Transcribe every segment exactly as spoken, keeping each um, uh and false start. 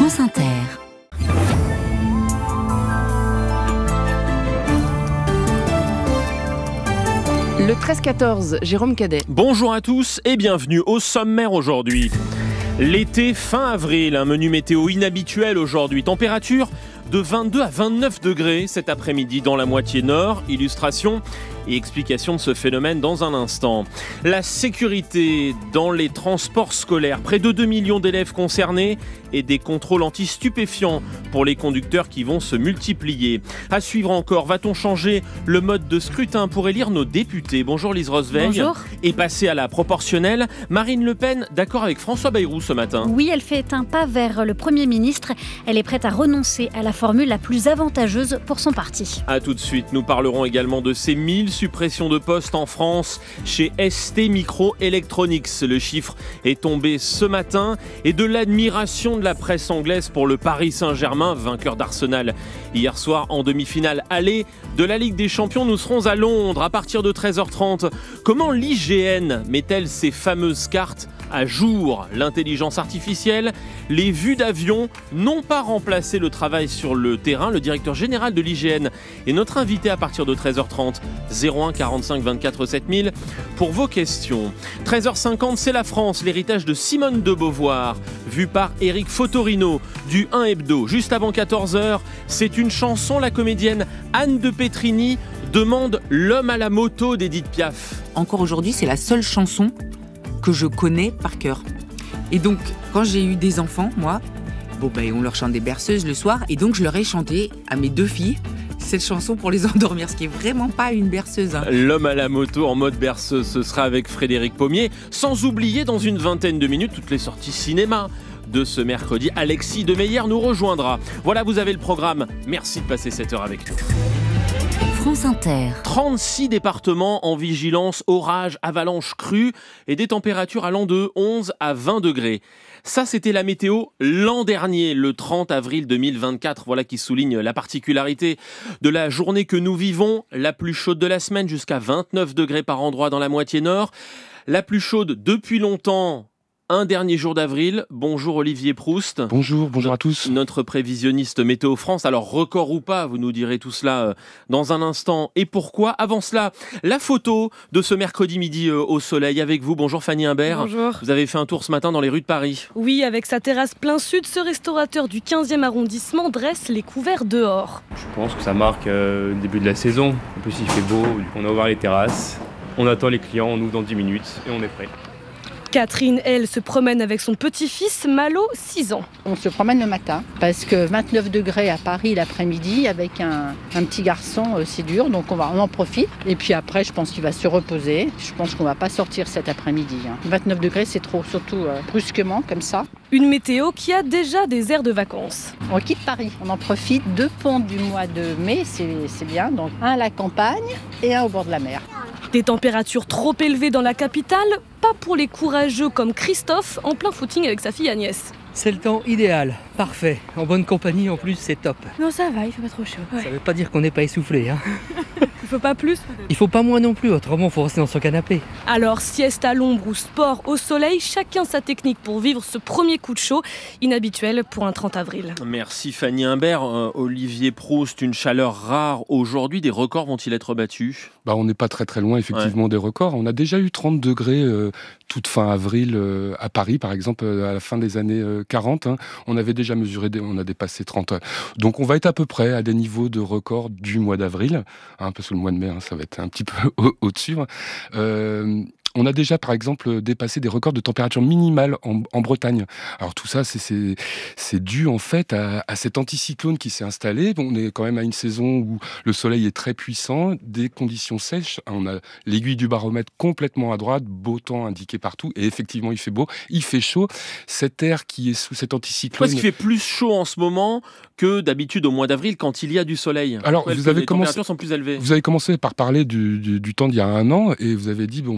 France Inter. Le treize quatorze, Jérôme Cadet. Bonjour à tous et bienvenue au sommaire aujourd'hui. L'été fin avril, un menu météo inhabituel aujourd'hui. Température de vingt-deux à vingt-neuf degrés cet après-midi dans la moitié nord. Illustration et explication de ce phénomène dans un instant. La sécurité dans les transports scolaires. Près de deux millions d'élèves concernés et des contrôles anti-stupéfiants pour les conducteurs qui vont se multiplier. À suivre encore, va-t-on changer le mode de scrutin pour élire nos députés ? Bonjour Lise Rosveig. Bonjour. Et passer à la proportionnelle. Marine Le Pen, d'accord avec François Bayrou ce matin. Oui, elle fait un pas vers le Premier ministre. Elle est prête à renoncer à la formule la plus avantageuse pour son parti. A tout de suite, nous parlerons également de ces mille suppressions de postes en France chez S T Microelectronics. Le chiffre est tombé ce matin et de l'admiration de la presse anglaise pour le Paris Saint-Germain, vainqueur d'Arsenal hier soir en demi-finale aller de la Ligue des Champions. Nous serons à Londres à partir de treize heures trente. Comment l'I G N met-elle ces fameuses cartes à jour? L'intelligence artificielle, les vues d'avion n'ont pas remplacé le travail sur le terrain. Le directeur général de l'I G N est notre invité à partir de treize heures trente. zéro un quarante-cinq vingt-quatre sept mille pour vos questions. treize heures cinquante, c'est la France, l'héritage de Simone de Beauvoir, vu par Éric Fotorino du un Hebdo. Juste avant quatorze heures, c'est une chanson. La comédienne Anne de Petrini demande L'homme à la moto d'Édith Piaf. Encore aujourd'hui, c'est la seule chanson que je connais par cœur. Et donc, quand j'ai eu des enfants, moi, bon ben, on leur chante des berceuses le soir, et donc je leur ai chanté à mes deux filles cette chanson pour les endormir, ce qui est vraiment pas une berceuse. Hein. L'homme à la moto en mode berceuse, ce sera avec Frédéric Pommier. Sans oublier, dans une vingtaine de minutes, toutes les sorties cinéma de ce mercredi. Alexis Demeyer nous rejoindra. Voilà, vous avez le programme. Merci de passer cette heure avec nous. France Inter. trente-six départements en vigilance orage, avalanche, crue et des températures allant de onze à vingt degrés. Ça, c'était la météo l'an dernier, le trente avril deux mille vingt-quatre. Voilà qui souligne la particularité de la journée que nous vivons. La plus chaude de la semaine, jusqu'à vingt-neuf degrés par endroit dans la moitié nord. La plus chaude depuis longtemps. Un dernier jour d'avril. Bonjour Olivier Proust. Bonjour, bonjour à tous. Notre prévisionniste Météo France. Alors record ou pas, vous nous direz tout cela dans un instant. Et pourquoi ? Avant cela, la photo de ce mercredi midi au soleil avec vous. Bonjour Fanny Imbert. Bonjour. Vous avez fait un tour ce matin dans les rues de Paris. Oui, avec sa terrasse plein sud, ce restaurateur du quinzième arrondissement dresse les couverts dehors. Je pense que ça marque euh, le début de la saison. En plus il fait beau, on a ouvert les terrasses. On attend les clients, on ouvre dans dix minutes et on est prêt. Catherine, elle, se promène avec son petit-fils Malo, six ans. On se promène le matin parce que vingt-neuf degrés à Paris l'après-midi avec un, un petit garçon, euh, c'est dur, donc on, va, on en profite. Et puis après, je pense qu'il va se reposer. Je pense qu'on ne va pas sortir cet après-midi. Hein. vingt-neuf degrés, c'est trop, surtout euh, brusquement comme ça. Une météo qui a déjà des airs de vacances. On quitte Paris, on en profite. Deux ponts du mois de mai, c'est, c'est bien. Donc un à la campagne et un au bord de la mer. Des températures trop élevées dans la capitale, pas pour les courageux comme Christophe, en plein footing avec sa fille Agnès. C'est le temps idéal, parfait. En bonne compagnie en plus, c'est top. Non, ça va, il fait pas trop chaud. Ouais. Ça veut pas dire qu'on n'est pas essoufflé. Hein. Il faut pas plus. Il faut pas moins non plus, autrement il faut rester dans son canapé. Alors, sieste à l'ombre ou sport au soleil, chacun sa technique pour vivre ce premier coup de chaud, inhabituel pour un trente avril. Merci Fanny Imbert. Euh, Olivier Proust, une chaleur rare aujourd'hui. Des records vont-ils être battus ? Bah, on n'est pas très très loin effectivement ouais. des records. On a déjà eu trente degrés euh, toute fin avril euh, à Paris par exemple, euh, à la fin des années euh, quarante. Hein. On avait déjà mesuré, des, on a dépassé trente. Donc on va être à peu près à des niveaux de record du mois d'avril, hein, parce que le mois de mai, hein, ça va être un petit peu au- au-dessus. Euh, On a déjà, par exemple, dépassé des records de température minimale en, en Bretagne. Alors tout ça, c'est, c'est, c'est dû en fait à, à cet anticyclone qui s'est installé. Bon, on est quand même à une saison où le soleil est très puissant, des conditions sèches. On a l'aiguille du baromètre complètement à droite, beau temps indiqué partout. Et effectivement, il fait beau, il fait chaud. Cet air qui est sous cet anticyclone... Parce qu'il fait plus chaud en ce moment que d'habitude au mois d'avril quand il y a du soleil. Alors, ouais, vous avez les commencé, températures sont plus élevées. Vous avez commencé par parler du, du, du temps d'il y a un an et vous avez dit, bon, pour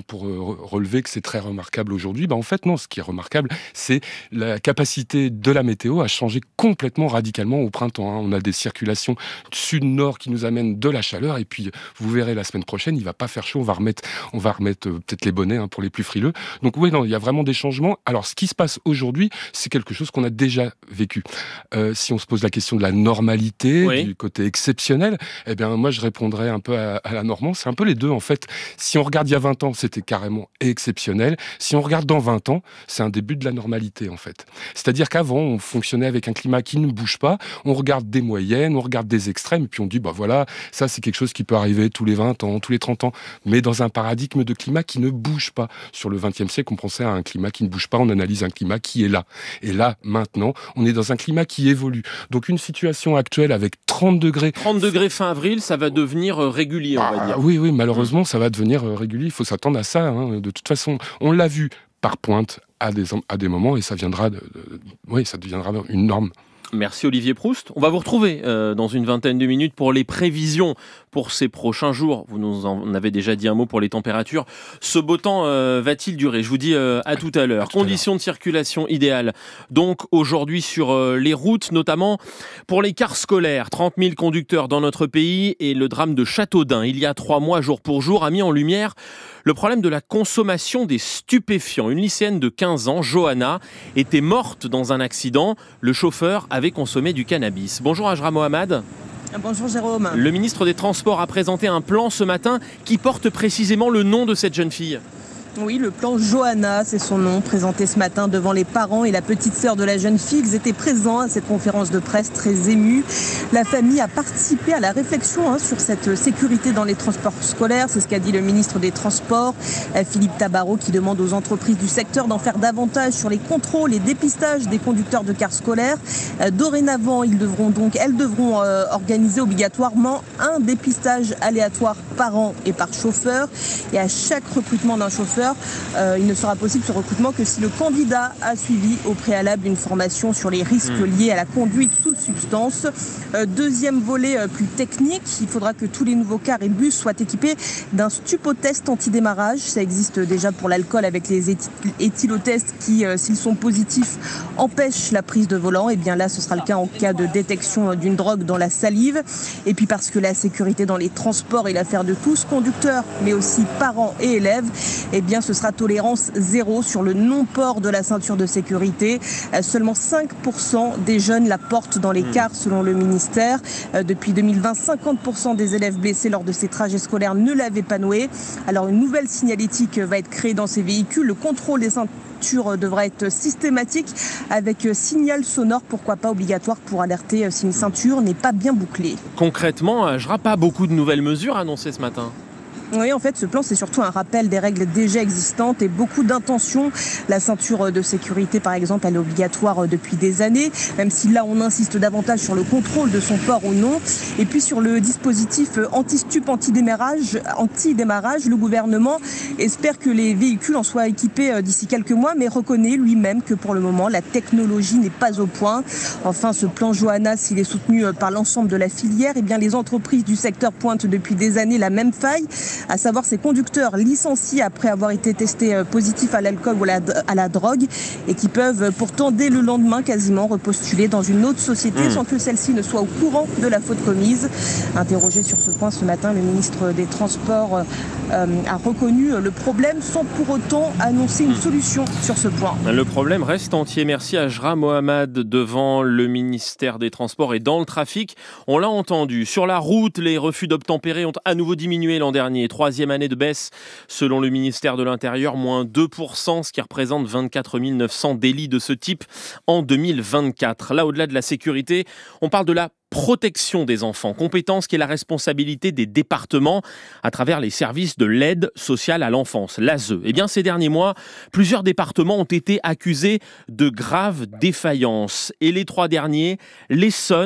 relever que c'est très remarquable aujourd'hui. Ben, en fait, non, ce qui est remarquable, c'est la capacité de la météo à changer complètement radicalement au printemps. Hein. On a des circulations sud-nord qui nous amènent de la chaleur, et puis vous verrez la semaine prochaine, il va pas faire chaud, on va remettre, on va remettre euh, peut-être les bonnets hein, pour les plus frileux. Donc oui, non, il y a vraiment des changements. Alors ce qui se passe aujourd'hui, c'est quelque chose qu'on a déjà vécu. Euh, si on se pose la question de la normalité, oui. du côté exceptionnel, eh bien moi je répondrais un peu à, à la Normand, c'est un peu les deux en fait. Si on regarde il y a vingt ans, c'était carrément exceptionnel. Si on regarde dans vingt ans, c'est un début de la normalité en fait. C'est-à-dire qu'avant, on fonctionnait avec un climat qui ne bouge pas, on regarde des moyennes, on regarde des extrêmes, et puis on dit, bah voilà, ça c'est quelque chose qui peut arriver tous les vingt ans, tous les trente ans, mais dans un paradigme de climat qui ne bouge pas. Sur le vingtième siècle, on pensait à un climat qui ne bouge pas, on analyse un climat qui est là. Et là, maintenant, on est dans un climat qui évolue. Donc une situation actuelle avec trente degrés... trente degrés fin avril, ça va devenir régulier, on ah, va dire. Oui, oui, malheureusement, ça va devenir régulier. Il faut s'attendre à ça. Hein. De toute façon, on l'a vu par pointe à des, à des moments, et ça viendra, de, de, oui, ça deviendra une norme. Merci Olivier Proust. On va vous retrouver euh, dans une vingtaine de minutes pour les prévisions pour ces prochains jours. Vous nous en avez déjà dit un mot pour les températures. Ce beau temps euh, va-t-il durer ? Je vous dis euh, à tout à l'heure. À tout Conditions à l'heure. De circulation idéales. Donc aujourd'hui sur euh, les routes, notamment pour les cars scolaires. trente mille conducteurs dans notre pays, et le drame de Châteaudun, il y a trois mois, jour pour jour, a mis en lumière le problème de la consommation des stupéfiants. Une lycéenne de quinze ans, Johanna, était morte dans un accident. Le chauffeur avait consommé du cannabis. Bonjour Ajra Mohamed. Bonjour Jérôme. Le ministre des Transports a présenté un plan ce matin qui porte précisément le nom de cette jeune fille. Oui, le plan Johanna, c'est son nom, présenté ce matin devant les parents et la petite sœur de la jeune fille. Ils étaient présents à cette conférence de presse, très émus. La famille a participé à la réflexion hein, sur cette sécurité dans les transports scolaires. C'est ce qu'a dit le ministre des Transports, Philippe Tabarot, qui demande aux entreprises du secteur d'en faire davantage sur les contrôles et dépistages des conducteurs de cars scolaires. Dorénavant, ils devront donc, elles devront euh, organiser obligatoirement un dépistage aléatoire par an et par chauffeur. Et à chaque recrutement d'un chauffeur, Euh, il ne sera possible ce recrutement que si le candidat a suivi au préalable une formation sur les risques mmh. liés à la conduite sous substance. Euh, deuxième volet euh, plus technique, il faudra que tous les nouveaux cars et bus soient équipés d'un stupotest anti-démarrage. Ça existe déjà pour l'alcool avec les éthi- éthylotests qui, euh, s'ils sont positifs, empêchent la prise de volant. Et bien là, ce sera le cas en cas de détection d'une drogue dans la salive. Et puis parce que la sécurité dans les transports est l'affaire de tous, conducteurs, mais aussi parents et élèves, et bien ce sera tolérance zéro sur le non-port de la ceinture de sécurité. Euh, seulement cinq pour cent des jeunes la portent dans les cars selon le ministère. Euh, depuis deux mille vingt, cinquante pour cent des élèves blessés lors de ces trajets scolaires ne l'avaient pas noué. Alors une nouvelle signalétique va être créée dans ces véhicules. Le contrôle des ceintures devra être systématique avec signal sonore, pourquoi pas obligatoire pour alerter si une ceinture n'est pas bien bouclée. Concrètement, je n'aurai pas beaucoup de nouvelles mesures annoncées ce matin. Oui, en fait, ce plan, c'est surtout un rappel des règles déjà existantes et beaucoup d'intentions. La ceinture de sécurité, par exemple, elle est obligatoire depuis des années, même si là, on insiste davantage sur le contrôle de son port ou non. Et puis, sur le dispositif anti-stup, anti-démarrage, anti-démarrage, le gouvernement espère que les véhicules en soient équipés d'ici quelques mois, mais reconnaît lui-même que pour le moment, la technologie n'est pas au point. Enfin, ce plan Johanna, s'il est soutenu par l'ensemble de la filière, eh bien, les entreprises du secteur pointent depuis des années la même faille, à savoir ces conducteurs licenciés après avoir été testés positifs à l'alcool ou à la, à la drogue et qui peuvent pourtant dès le lendemain quasiment repostuler dans une autre société mmh. sans que celle-ci ne soit au courant de la faute commise. Interrogé sur ce point ce matin, le ministre des Transports euh, a reconnu le problème sans pour autant annoncer une solution sur ce point. Le problème reste entier. Merci à Ajra Mohamed devant le ministère des Transports et dans le trafic. On l'a entendu. Sur la route, les refus d'obtempérer ont à nouveau diminué l'an dernier. Troisième année de baisse selon le ministère de l'Intérieur, moins deux pour cent, ce qui représente vingt-quatre mille neuf cents délits de ce type en deux mille vingt-quatre. Là, au-delà de la sécurité, on parle de la protection des enfants, compétence qui est la responsabilité des départements à travers les services de l'aide sociale à l'enfance, l'A S E. Eh bien, ces derniers mois, plusieurs départements ont été accusés de graves défaillances. Et les trois derniers, l'Essonne,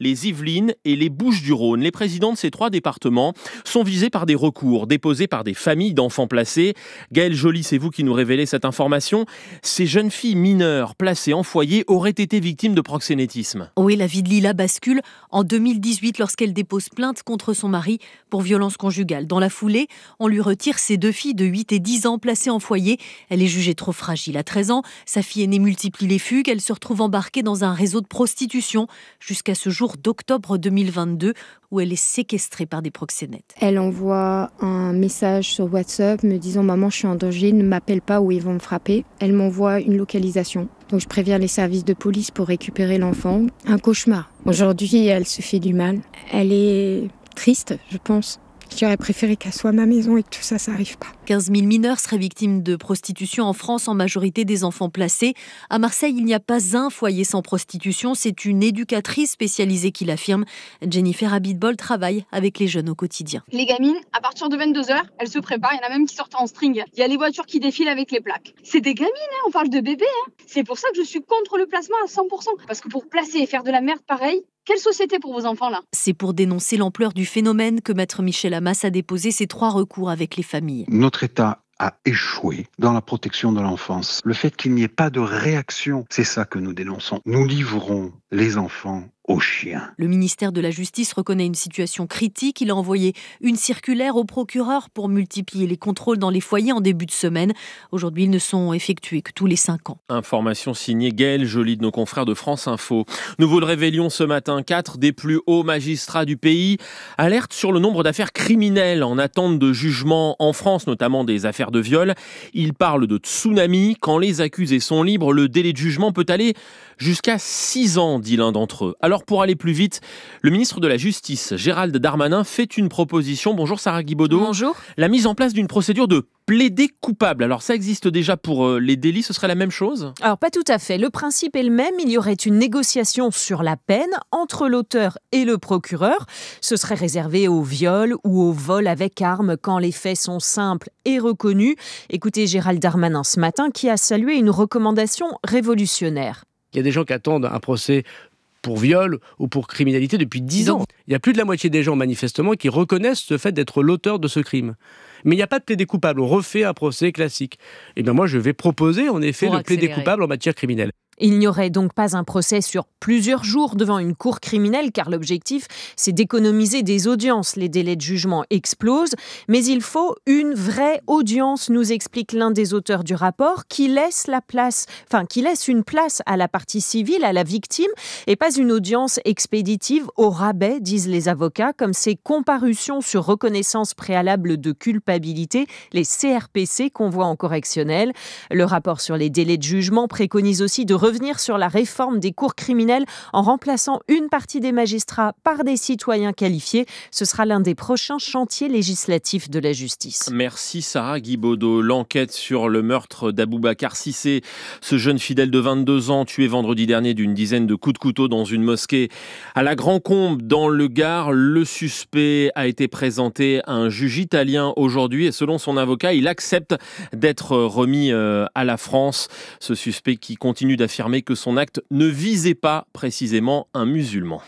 les Yvelines et les Bouches-du-Rhône. Les présidents de ces trois départements sont visés par des recours déposés par des familles d'enfants placés. Gaëlle Joly, c'est vous qui nous révélez cette information. Ces jeunes filles mineures placées en foyer auraient été victimes de proxénétisme. Oui, la vie de Lila bascule en deux mille dix-huit lorsqu'elle dépose plainte contre son mari pour violence conjugale. Dans la foulée, on lui retire ses deux filles de huit et dix ans placées en foyer. Elle est jugée trop fragile. À treize ans, sa fille aînée multiplie les fugues. Elle se retrouve embarquée dans un réseau de prostitution jusqu'à ce jour d'octobre deux mille vingt-deux où elle est séquestrée par des proxénètes. Elle envoie un message sur WhatsApp me disant « Maman, je suis en danger, ne m'appelle pas ou ils vont me frapper ». Elle m'envoie une localisation. Donc je préviens les services de police pour récupérer l'enfant. Un cauchemar. Aujourd'hui, elle se fait du mal. Elle est triste, je pense. J'aurais préféré qu'elle soit à ma maison et que tout ça, ça n'arrive pas. quinze mille mineurs seraient victimes de prostitution en France, en majorité des enfants placés. À Marseille, il n'y a pas un foyer sans prostitution. C'est une éducatrice spécialisée qui l'affirme. Jennifer Abitbol travaille avec les jeunes au quotidien. Les gamines, à partir de vingt-deux heures, elles se préparent. Il y en a même qui sortent en string. Il y a les voitures qui défilent avec les plaques. C'est des gamines, hein, on parle de bébés. Hein. C'est pour ça que je suis contre le placement à cent pour cent. Parce que pour placer et faire de la merde pareil, quelle société pour vos enfants là ? C'est pour dénoncer l'ampleur du phénomène que Maître Michel Amas a déposé ses trois recours avec les familles. Notre État a échoué dans la protection de l'enfance. Le fait qu'il n'y ait pas de réaction, c'est ça que nous dénonçons. Nous livrons les enfants aux chiens. Le ministère de la Justice reconnaît une situation critique. Il a envoyé une circulaire au procureur pour multiplier les contrôles dans les foyers en début de semaine. Aujourd'hui, ils ne sont effectués que tous les cinq ans. Information signée Gaëlle Joly de nos confrères de France Info. Nous vous le révélions ce matin, quatre des plus hauts magistrats du pays alertent sur le nombre d'affaires criminelles en attente de jugement en France, notamment des affaires de viol. Ils parlent de tsunami. Quand les accusés sont libres, le délai de jugement peut aller jusqu'à six ans, dit l'un d'entre eux. Alors pour aller plus vite, le ministre de la Justice, Gérald Darmanin, fait une proposition. Bonjour Sarah Guibaudot. Bonjour. La mise en place d'une procédure de plaider coupable. Alors ça existe déjà pour euh, les délits, ce serait la même chose ? Alors pas tout à fait. Le principe est le même. Il y aurait une négociation sur la peine entre l'auteur et le procureur. Ce serait réservé au viol ou au vol avec arme quand les faits sont simples et reconnus. Écoutez Gérald Darmanin ce matin qui a salué une recommandation révolutionnaire. Il y a des gens qui attendent un procès pour viol ou pour criminalité depuis dix ans. Il y a plus de la moitié des gens, manifestement, qui reconnaissent le fait d'être l'auteur de ce crime. Mais il n'y a pas de plaider coupable, on refait un procès classique. Et bien moi, je vais proposer, en effet, pour de plaider accélérer. coupable en matière criminelle. Il n'y aurait donc pas un procès sur plusieurs jours devant une cour criminelle, car l'objectif, c'est d'économiser des audiences. Les délais de jugement explosent, mais il faut une vraie audience, nous explique l'un des auteurs du rapport, qui laisse la place, enfin, qui laisse une place à la partie civile, à la victime, et pas une audience expéditive au rabais, disent les avocats, comme ces comparutions sur reconnaissance préalable de culpabilité, les C R P C qu'on voit en correctionnel. Le rapport sur les délais de jugement préconise aussi de revenir sur la réforme des cours criminelles en remplaçant une partie des magistrats par des citoyens qualifiés. Ce sera l'un des prochains chantiers législatifs de la justice. Merci Sarah Guibaudot. L'enquête sur le meurtre d'Aboubacar Cissé, ce jeune fidèle de vingt-deux ans tué vendredi dernier d'une dizaine de coups de couteau dans une mosquée à la Grand-Combe dans le Gard. Le suspect a été présenté à un juge italien aujourd'hui et selon son avocat, il accepte d'être remis à la France. Ce suspect qui continue d'affirmer que son acte ne visait pas précisément un musulman.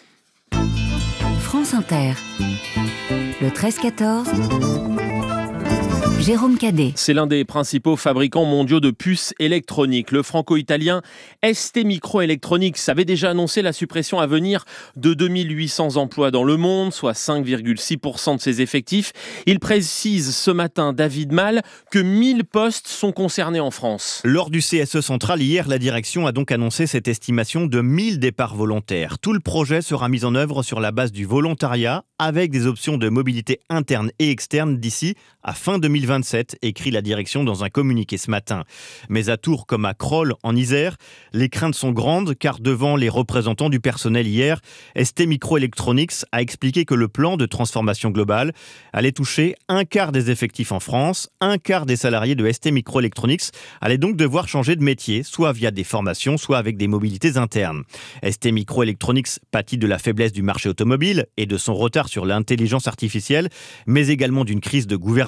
France Inter, le treize quatorze, Jérôme Cadet. C'est l'un des principaux fabricants mondiaux de puces électroniques. Le franco-italien STMicroelectronics avait déjà annoncé la suppression à venir de deux mille huit cents emplois dans le monde, soit cinq virgule six pour cent de ses effectifs. Il précise ce matin, David Mal, que mille postes sont concernés en France. Lors du C S E central hier, la direction a donc annoncé cette estimation de mille départs volontaires. Tout le projet sera mis en œuvre sur la base du volontariat, avec des options de mobilité interne et externe d'ici à fin deux mille vingt-sept, écrit la direction dans un communiqué ce matin. Mais à Tours comme à Crolles, en Isère, les craintes sont grandes car devant les représentants du personnel hier, STMicroelectronics a expliqué que le plan de transformation globale allait toucher un quart des effectifs en France, un quart des salariés de STMicroelectronics allaient donc devoir changer de métier, soit via des formations, soit avec des mobilités internes. STMicroelectronics pâtit de la faiblesse du marché automobile et de son retard sur l'intelligence artificielle, mais également d'une crise de gouvernance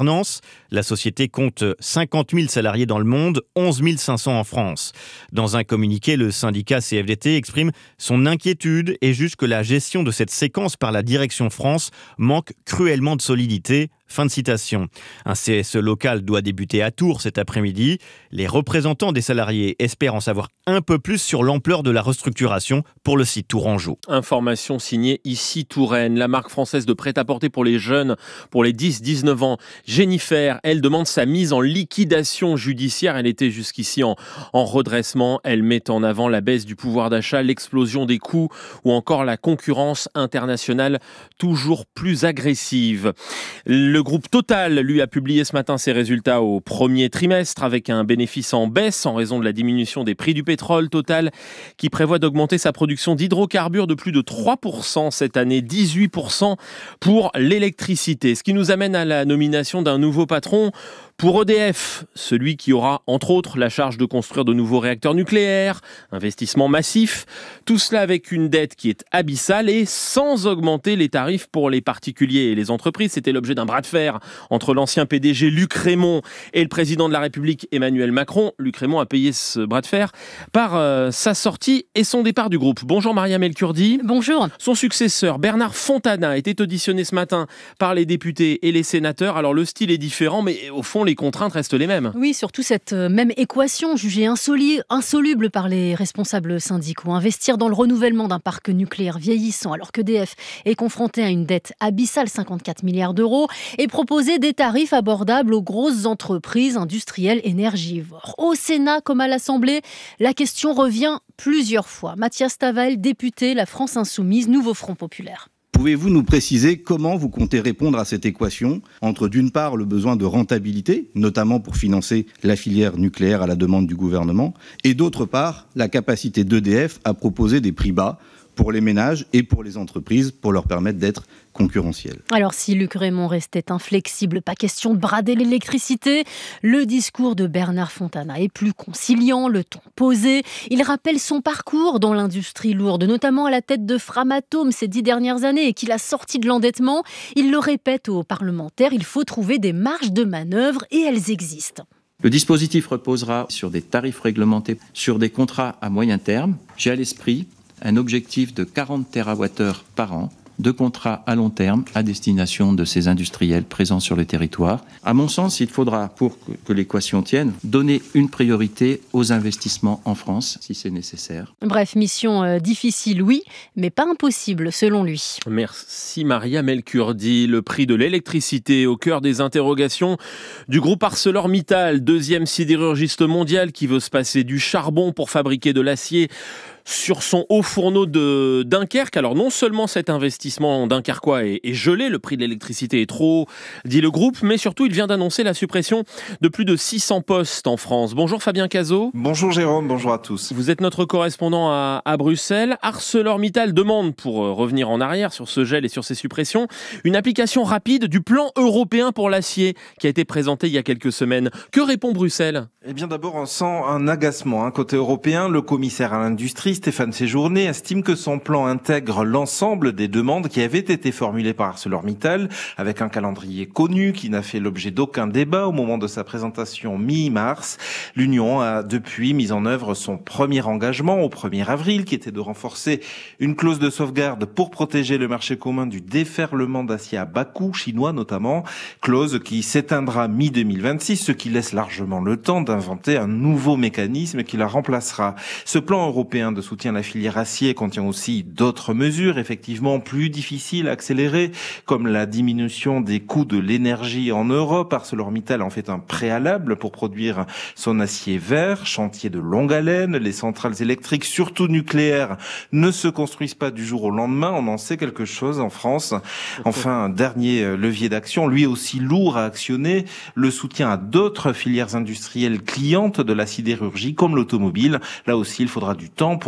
gouvernance. La société compte cinquante mille salariés dans le monde, onze mille cinq cents en France. Dans un communiqué, le syndicat C F D T exprime son inquiétude et juge que la gestion de cette séquence par la direction France manque cruellement de solidité. Fin de citation. Un C S E local doit débuter à Tours cet après-midi. Les représentants des salariés espèrent en savoir un peu plus sur l'ampleur de la restructuration pour le site tourangeau. Information signée ici Touraine. La marque française de prêt-à-porter pour les jeunes, pour les dix dix-neuf ans, Jennifer, elle demande sa mise en liquidation judiciaire. Elle était jusqu'ici en, en redressement. Elle met en avant la baisse du pouvoir d'achat, l'explosion des coûts ou encore la concurrence internationale toujours plus agressive. Le groupe Total, lui, a publié ce matin ses résultats au premier trimestre avec un bénéfice en baisse en raison de la diminution des prix du pétrole. Total qui prévoit d'augmenter sa production d'hydrocarbures de plus de trois pour cent cette année, dix-huit pour cent pour l'électricité. Ce qui nous amène à la nomination d'un nouveau patron pour E D F, celui qui aura entre autres la charge de construire de nouveaux réacteurs nucléaires, investissement massif, tout cela avec une dette qui est abyssale et sans augmenter les tarifs pour les particuliers et les entreprises. C'était l'objet d'un bras de fer entre l'ancien P D G Luc Rémont et le président de la République Emmanuel Macron. Luc Rémont a payé ce bras de fer par euh, sa sortie et son départ du groupe. Bonjour Mariam El Kurdi. Bonjour. Son successeur Bernard Fontana était auditionné ce matin par les députés et les sénateurs. Alors le style est différent mais au fond les contraintes restent les mêmes. Oui, surtout cette même équation jugée insoli- insoluble par les responsables syndicaux. Investir dans le renouvellement d'un parc nucléaire vieillissant alors qu'E D F est confronté à une dette abyssale, cinquante-quatre milliards d'euros, et proposer des tarifs abordables aux grosses entreprises industrielles énergivores. Au Sénat comme à l'Assemblée, la question revient plusieurs fois. Mathias Tavel, député, La France Insoumise, Nouveau Front Populaire. Pouvez-vous nous préciser comment vous comptez répondre à cette équation entre d'une part le besoin de rentabilité, notamment pour financer la filière nucléaire à la demande du gouvernement, et d'autre part la capacité d'E D F à proposer des prix bas pour les ménages et pour les entreprises pour leur permettre d'être concurrentiels. Alors si Luc Rémont restait inflexible, pas question de brader l'électricité, le discours de Bernard Fontana est plus conciliant, le ton posé. Il rappelle son parcours dans l'industrie lourde, notamment à la tête de Framatome ces dix dernières années et qu'il a sorti de l'endettement. Il le répète aux parlementaires, il faut trouver des marges de manœuvre et elles existent. Le dispositif reposera sur des tarifs réglementés, sur des contrats à moyen terme. J'ai à l'esprit un objectif de quarante térawattheures par an de contrats à long terme à destination de ces industriels présents sur le territoire. À mon sens, il faudra, pour que l'équation tienne, donner une priorité aux investissements en France, si c'est nécessaire. Bref, mission euh, difficile, oui, mais pas impossible, selon lui. Merci Mariam El Kurdi. Le prix de l'électricité au cœur des interrogations du groupe ArcelorMittal, deuxième sidérurgiste mondial qui veut se passer du charbon pour fabriquer de l'acier sur son haut fourneau de Dunkerque. Alors non seulement cet investissement dunkerquois est, est gelé, le prix de l'électricité est trop haut, dit le groupe, mais surtout il vient d'annoncer la suppression de plus de six cents postes en France. Bonjour Fabien Cazot. Bonjour Jérôme, bonjour à tous. Vous êtes notre correspondant à, à Bruxelles. ArcelorMittal demande, pour revenir en arrière sur ce gel et sur ces suppressions, une application rapide du plan européen pour l'acier qui a été présenté il y a quelques semaines. Que répond Bruxelles ? Eh bien d'abord on sent un agacement. Hein. Côté européen, le commissaire à l'industrie Stéphane Séjourné estime que son plan intègre l'ensemble des demandes qui avaient été formulées par ArcelorMittal avec un calendrier connu qui n'a fait l'objet d'aucun débat au moment de sa présentation mi-mars. L'Union a depuis mis en œuvre son premier engagement au premier avril qui était de renforcer une clause de sauvegarde pour protéger le marché commun du déferlement d'acier à bas coût, chinois notamment, clause qui s'éteindra mi deux mille vingt-six, ce qui laisse largement le temps d'inventer un nouveau mécanisme qui la remplacera. Ce plan européen de soutien à la filière acier contient aussi d'autres mesures, effectivement plus difficiles à accélérer, comme la diminution des coûts de l'énergie en Europe. ArcelorMittal en fait un préalable pour produire son acier vert, chantier de longue haleine. Les centrales électriques, surtout nucléaires, ne se construisent pas du jour au lendemain. On en sait quelque chose en France. Enfin, un dernier levier d'action, lui aussi lourd à actionner, le soutien à d'autres filières industrielles clientes de la sidérurgie, comme l'automobile. Là aussi, il faudra du temps pour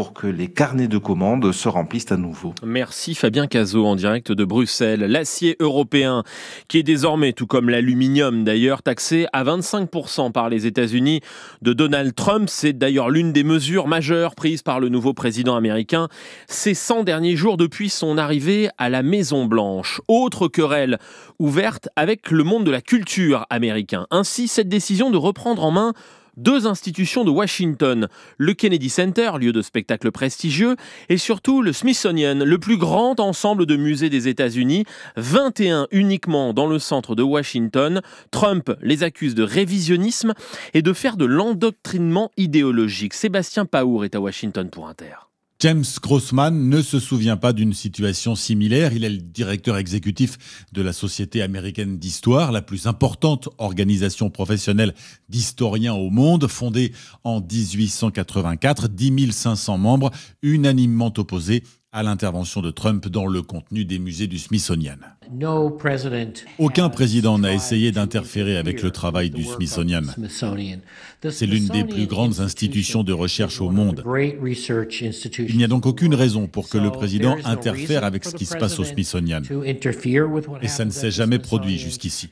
pour que les carnets de commandes se remplissent à nouveau. Merci Fabien Cazot en direct de Bruxelles. L'acier européen, qui est désormais, tout comme l'aluminium d'ailleurs, taxé à vingt-cinq pour cent par les États-Unis de Donald Trump. C'est d'ailleurs l'une des mesures majeures prises par le nouveau président américain ces cent derniers jours depuis son arrivée à la Maison-Blanche. Autre querelle ouverte avec le monde de la culture américain. Ainsi, cette décision de reprendre en main deux institutions de Washington, le Kennedy Center, lieu de spectacle prestigieux, et surtout le Smithsonian, le plus grand ensemble de musées des États-Unis, vingt et un uniquement dans le centre de Washington. Trump les accuse de révisionnisme et de faire de l'endoctrinement idéologique. Sébastien Paour est à Washington pour Inter. James Grossman ne se souvient pas d'une situation similaire. Il est le directeur exécutif de la Société américaine d'histoire, la plus importante organisation professionnelle d'historiens au monde, fondée en dix-huit cent quatre-vingt-quatre, dix mille cinq cents membres, unanimement opposés à l'intervention de Trump dans le contenu des musées du Smithsonian. Aucun président n'a essayé d'interférer avec le travail du Smithsonian. C'est l'une des plus grandes institutions de recherche au monde. Il n'y a donc aucune raison pour que le président interfère avec ce qui se passe au Smithsonian. Et ça ne s'est jamais produit jusqu'ici.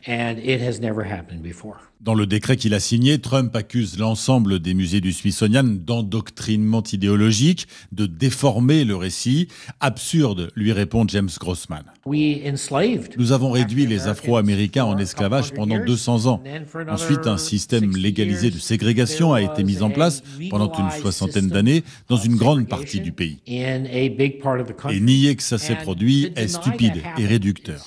Dans le décret qu'il a signé, Trump accuse l'ensemble des musées du Smithsonian d'endoctrinement idéologique, de déformer le récit. Absurde, lui répond James Grossman. Nous avons réduit les Afro-Américains en esclavage pendant deux cents ans. Ensuite, un système légalisé de ségrégation a été mis en place pendant une soixantaine d'années dans une grande partie du pays. Et nier que ça s'est produit est stupide et réducteur.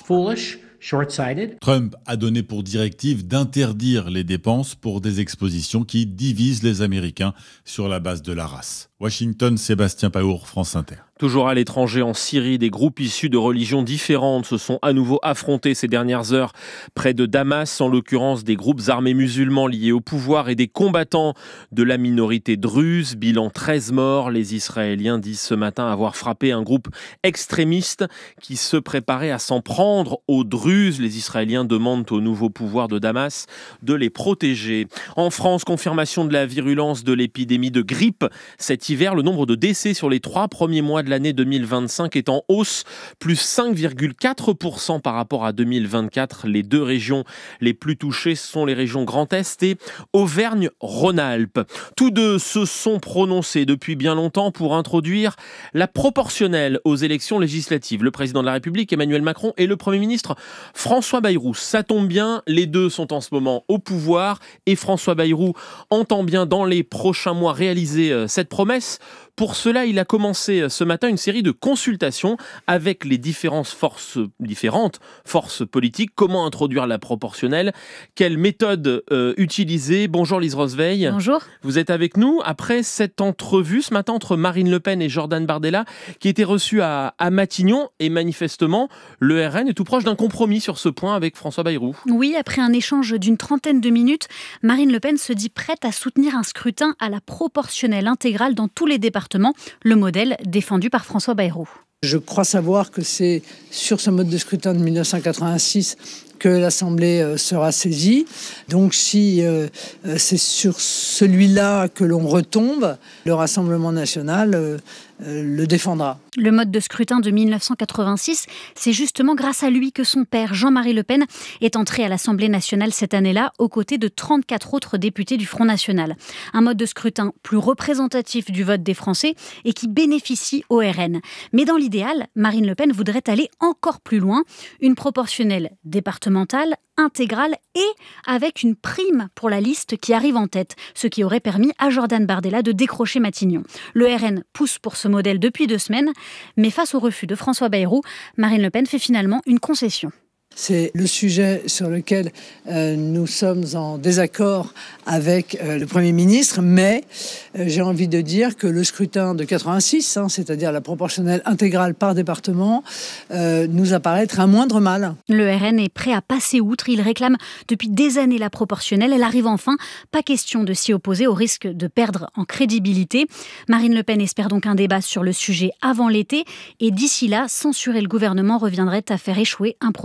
Trump a donné pour directive d'interdire les dépenses pour des expositions qui divisent les Américains sur la base de la race. Washington, Sébastien Paour, France Inter. Toujours à l'étranger, en Syrie, des groupes issus de religions différentes se sont à nouveau affrontés ces dernières heures près de Damas, en l'occurrence des groupes armés musulmans liés au pouvoir et des combattants de la minorité druze. Bilan treize morts. Les Israéliens disent ce matin avoir frappé un groupe extrémiste qui se préparait à s'en prendre aux Druzes. Les Israéliens demandent au nouveau pouvoir de Damas de les protéger. En France, confirmation de la virulence de l'épidémie de grippe. Cet hiver, le nombre de décès sur les trois premiers mois de l'année deux mille vingt-cinq est en hausse, plus cinq virgule quatre pour cent par rapport à deux mille vingt-quatre. Les deux régions les plus touchées sont les régions Grand Est et Auvergne-Rhône-Alpes. Tous deux se sont prononcés depuis bien longtemps pour introduire la proportionnelle aux élections législatives. Le président de la République, Emmanuel Macron, et le Premier ministre, François Bayrou. Ça tombe bien, les deux sont en ce moment au pouvoir et François Bayrou entend bien dans les prochains mois réaliser cette promesse. Pour cela, il a commencé ce matin une série de consultations avec les différentes forces, différentes forces politiques. Comment introduire la proportionnelle? Quelle méthode euh, utiliser? Bonjour Lise Rosveil. Bonjour. Vous êtes avec nous après cette entrevue ce matin entre Marine Le Pen et Jordan Bardella qui était reçue à, à Matignon. Et manifestement, le R N est tout proche d'un compromis sur ce point avec François Bayrou. Oui, après un échange d'une trentaine de minutes, Marine Le Pen se dit prête à soutenir un scrutin à la proportionnelle intégrale dans tous les départements. Le modèle défendu par François Bayrou. Je crois savoir que c'est sur ce mode de scrutin de dix-neuf cent quatre-vingt-six que l'Assemblée sera saisie. Donc si euh, c'est sur celui-là que l'on retombe, le Rassemblement national euh, euh, le défendra. Le mode de scrutin de dix-neuf cent quatre-vingt-six, c'est justement grâce à lui que son père, Jean-Marie Le Pen, est entré à l'Assemblée nationale cette année-là, aux côtés de trente-quatre autres députés du Front national. Un mode de scrutin plus représentatif du vote des Français et qui bénéficie au R N. Mais dans l'idéal, Marine Le Pen voudrait aller encore plus loin, une proportionnelle départementale, intégrale et avec une prime pour la liste qui arrive en tête, ce qui aurait permis à Jordan Bardella de décrocher Matignon. Le R N pousse pour ce modèle depuis deux semaines, mais face au refus de François Bayrou, Marine Le Pen fait finalement une concession. C'est le sujet sur lequel euh, nous sommes en désaccord avec euh, le Premier ministre, mais euh, j'ai envie de dire que le scrutin de quatre-vingt-six, hein, c'est-à-dire la proportionnelle intégrale par département, euh, nous apparaît être un moindre mal. Le R N est prêt à passer outre. Il réclame depuis des années la proportionnelle. Elle arrive enfin. Pas question de s'y opposer au risque de perdre en crédibilité. Marine Le Pen espère donc un débat sur le sujet avant l'été. Et d'ici là, censurer le gouvernement reviendrait à faire échouer un projet que le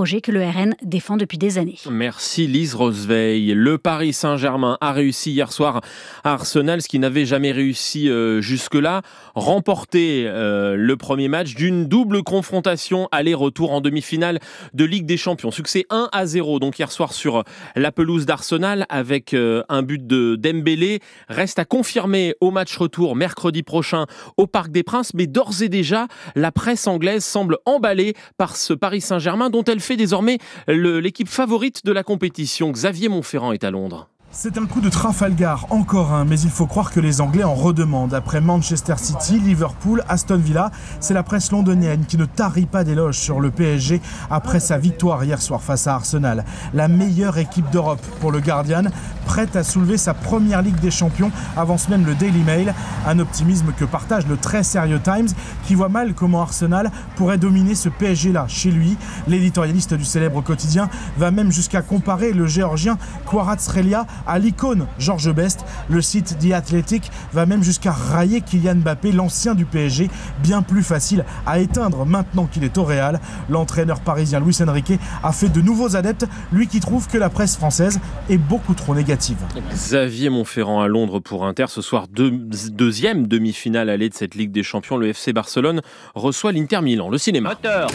R N défend depuis des années. Merci Lise Roseveil. Le Paris Saint-Germain a réussi hier soir à Arsenal, ce qui n'avait jamais réussi euh, jusque-là, remporter euh, le premier match d'une double confrontation aller-retour en demi-finale de Ligue des Champions. Succès un à zéro donc hier soir sur la pelouse d'Arsenal avec euh, un but de Dembélé. Reste à confirmer au match retour mercredi prochain au Parc des Princes, mais d'ores et déjà la presse anglaise semble emballée par ce Paris Saint-Germain dont elle fait désormais le, l'équipe favorite de la compétition. Xavier Monferrand est à Londres. C'est un coup de Trafalgar, encore un, mais il faut croire que les Anglais en redemandent. Après Manchester City, Liverpool, Aston Villa, c'est la presse londonienne qui ne tarit pas d'éloges sur le P S G après sa victoire hier soir face à Arsenal. La meilleure équipe d'Europe pour le Guardian, prête à soulever sa première Ligue des Champions, avance même le Daily Mail. Un optimisme que partage le très sérieux Times, qui voit mal comment Arsenal pourrait dominer ce P S G-là chez lui. L'éditorialiste du célèbre quotidien va même jusqu'à comparer le géorgien Kvaratskhelia à l'icône Georges Best. Le site The Athletic va même jusqu'à railler Kylian Mbappé, l'ancien du P S G, bien plus facile à éteindre maintenant qu'il est au Real. L'entraîneur parisien Luis Enrique a fait de nouveaux adeptes, lui qui trouve que la presse française est beaucoup trop négative. Xavier Monferrand à Londres pour Inter. Ce soir, deux, deuxième demi-finale allée de cette Ligue des Champions. Le F C Barcelone reçoit l'Inter Milan. Le cinéma. Moteur.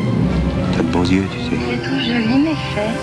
T'as de beaux yeux, tu sais. C'est tout joli, mes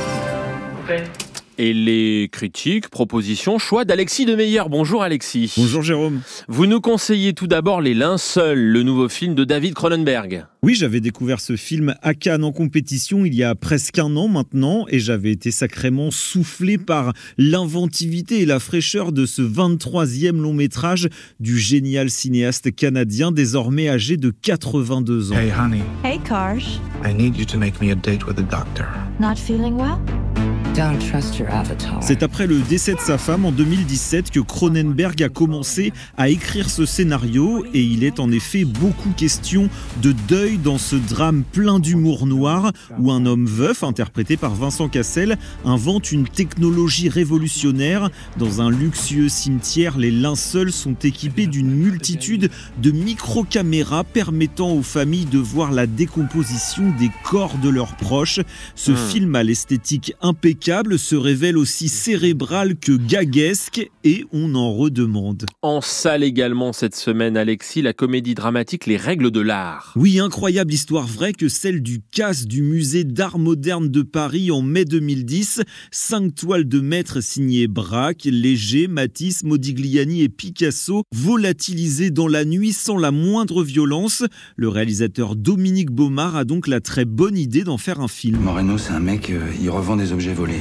fesses. Et les critiques, propositions, choix d'Alexis Demeyer. Bonjour Alexis. Bonjour Jérôme. Vous nous conseillez tout d'abord Les Linceuls, le nouveau film de David Cronenberg. Oui, j'avais découvert ce film à Cannes en compétition il y a presque un an maintenant et j'avais été sacrément soufflé par l'inventivité et la fraîcheur de ce vingt-troisième long métrage du génial cinéaste canadien désormais âgé de quatre-vingt-deux ans. Hey honey. Hey Karsh. I need you to make me a date with a doctor. Not feeling well? Don't trust your avatar. C'est après le décès de sa femme en deux mille dix-sept que Cronenberg a commencé à écrire ce scénario et il est en effet beaucoup question de deuil dans ce drame plein d'humour noir où un homme veuf, interprété par Vincent Cassel, invente une technologie révolutionnaire. Dans un luxueux cimetière, les linceuls sont équipés d'une multitude de micro-caméras permettant aux familles de voir la décomposition des corps de leurs proches. Ce mmh. film à l'esthétique impeccable se révèle aussi cérébral que gaguesque et on en redemande. En salle également cette semaine, Alexis, la comédie dramatique Les Règles de l'Art. Oui, incroyable histoire vraie que celle du casse du musée d'art moderne de Paris en mai deux mille dix. Cinq toiles de maître signées Braque, Léger, Matisse, Modigliani et Picasso, volatilisées dans la nuit sans la moindre violence. Le réalisateur Dominique Baumard a donc la très bonne idée d'en faire un film. Moreno, c'est un mec, euh, il revend des objets volés.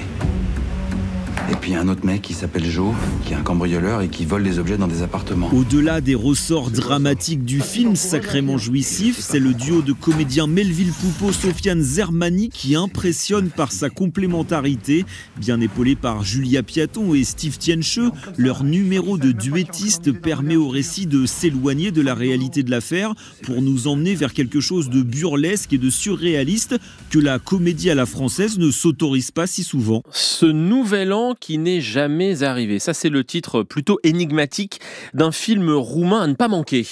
Et puis un autre mec qui s'appelle Joe, qui est un cambrioleur et qui vole des objets dans des appartements. Au-delà des ressorts dramatiques du film, sacrément jouissif, c'est le duo de comédiens Melville Poupeau, Sofiane Zermani qui impressionne par sa complémentarité. Bien épaulé par Julia Piaton et Steve Tiencheux, leur numéro de duettiste permet au récit de s'éloigner de la réalité de l'affaire pour nous emmener vers quelque chose de burlesque et de surréaliste que la comédie à la française ne s'autorise pas si souvent. Ce nouvel an qui n'est jamais arrivé. Ça, c'est le titre plutôt énigmatique d'un film roumain à ne pas manquer.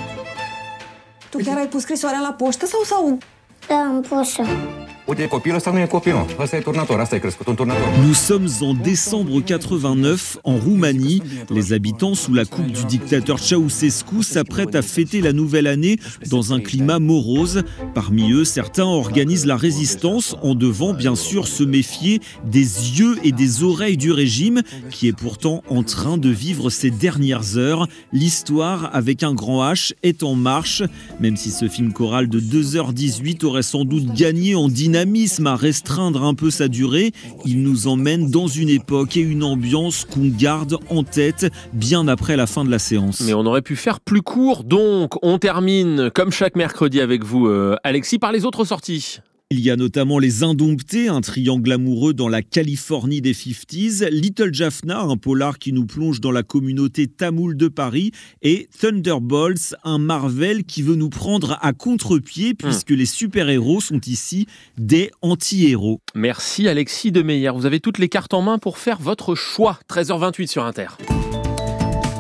Tu chiar ai pus scrisoarea la poștă sau sau? Da, am pus-o. Uite, copil ăsta nu e copil, nu. Ăsta e turnator, asta e crescut, un turnator. Nous sommes en décembre quatre-vingt-neuf, en Roumanie. Les habitants, sous la coupe du dictateur Ceausescu, s'apprêtent à fêter la nouvelle année dans un climat morose. Parmi eux, certains organisent la résistance en devant bien sûr se méfier des yeux et des oreilles du régime, qui est pourtant en train de vivre ses dernières heures. L'histoire, avec un grand H, est en marche. Même si ce film choral de deux heures dix-huit aurait sans doute gagné en dynamisme à restreindre un peu sa durée, il nous emmène dans une époque et une ambiance qu'on garde en tête bien après la fin de la séance. Mais on aurait pu faire plus court, donc on termine comme chaque mercredi avec vous, euh, Alexis, par les autres sorties. Il y a notamment Les Indomptés, un triangle amoureux dans la Californie des cinquantaines, Little Jaffna, un polar qui nous plonge dans la communauté tamoule de Paris, et Thunderbolts, un Marvel qui veut nous prendre à contre-pied puisque mmh. les super-héros sont ici des anti-héros. Merci Alexis Demeyer, vous avez toutes les cartes en main pour faire votre choix. treize heures vingt-huit sur Inter.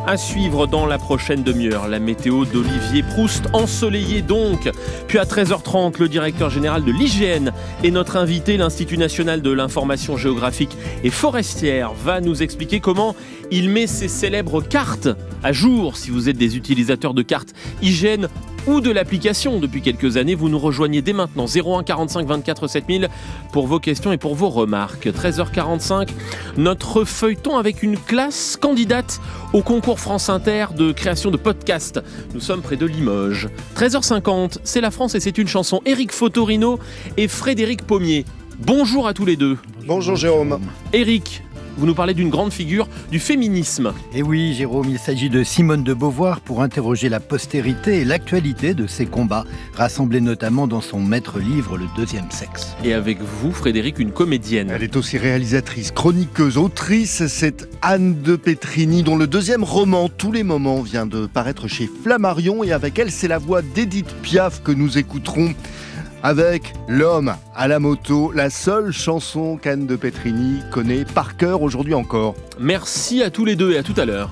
À suivre dans la prochaine demi-heure, la météo d'Olivier Proust, ensoleillé donc. Puis à treize heures trente, le directeur général de l'I G N et notre invité, l'Institut national de l'information géographique et forestière, va nous expliquer comment il met ses célèbres cartes à jour. Si vous êtes des utilisateurs de cartes I G N ou de l'application depuis quelques années, vous nous rejoignez dès maintenant zéro un quarante-cinq vingt-quatre sept mille pour vos questions et pour vos remarques. treize heures quarante-cinq, notre feuilleton avec une classe candidate au concours France Inter de création de podcasts. Nous sommes près de Limoges. treize heures cinquante, c'est la France et c'est une chanson. Éric Fotorino et Frédéric Pommier. Bonjour à tous les deux. Bonjour Jérôme. Éric, vous nous parlez d'une grande figure du féminisme. Et oui, Jérôme, il s'agit de Simone de Beauvoir pour interroger la postérité et l'actualité de ses combats, rassemblés notamment dans son maître livre Le Deuxième Sexe. Et avec vous, Frédéric, une comédienne. Elle est aussi réalisatrice, chroniqueuse, autrice. C'est Anne de Petrini, dont le deuxième roman, Tous les moments, vient de paraître chez Flammarion. Et avec elle, c'est la voix d'Édith Piaf que nous écouterons. Avec L'homme à la moto, la seule chanson qu'Anne de Petrini connaît par cœur aujourd'hui encore. Merci à tous les deux et à tout à l'heure.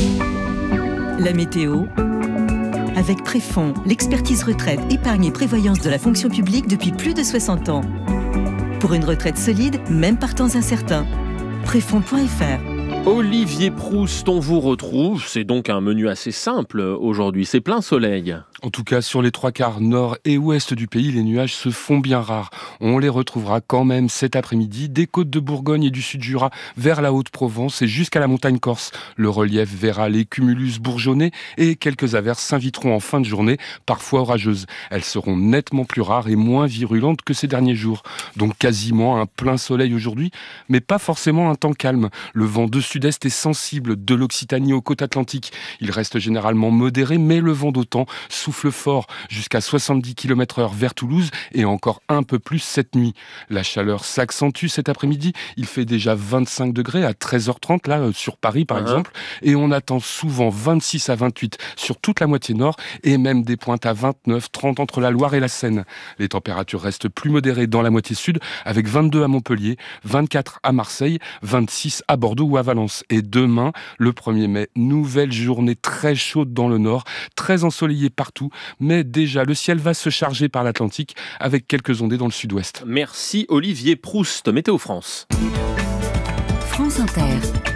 La météo avec Préfond, l'expertise retraite, épargne et prévoyance de la fonction publique depuis plus de soixante ans. Pour une retraite solide, même par temps incertains. Préfond point F R. Olivier Proust, on vous retrouve. C'est donc un menu assez simple aujourd'hui. C'est plein soleil. En tout cas, sur les trois quarts nord et ouest du pays, les nuages se font bien rares. On les retrouvera quand même cet après-midi des côtes de Bourgogne et du Sud-Jura vers la Haute-Provence et jusqu'à la montagne corse. Le relief verra les cumulus bourgeonner et quelques averses s'inviteront en fin de journée, parfois orageuses. Elles seront nettement plus rares et moins virulentes que ces derniers jours. Donc quasiment un plein soleil aujourd'hui, mais pas forcément un temps calme. Le vent de sud-est est sensible de l'Occitanie aux côtes atlantiques. Il reste généralement modéré, mais le vent d'OTAN souffle fort jusqu'à soixante-dix kilomètres heure vers Toulouse et encore un peu plus cette nuit. La chaleur s'accentue cet après-midi. Il fait déjà vingt-cinq degrés à treize heures trente, là, sur Paris par uh-huh. exemple, et on attend souvent vingt-six à vingt-huit sur toute la moitié nord et même des pointes à vingt-neuf trente entre la Loire et la Seine. Les températures restent plus modérées dans la moitié sud avec vingt-deux à Montpellier, vingt-quatre à Marseille, vingt-six à Bordeaux ou à Valence. Et demain, le premier mai, nouvelle journée très chaude dans le nord, très ensoleillée partout, mais déjà le ciel va se charger par l'Atlantique avec quelques ondées dans le sud-ouest. Merci Olivier Proust, Météo France. France Inter,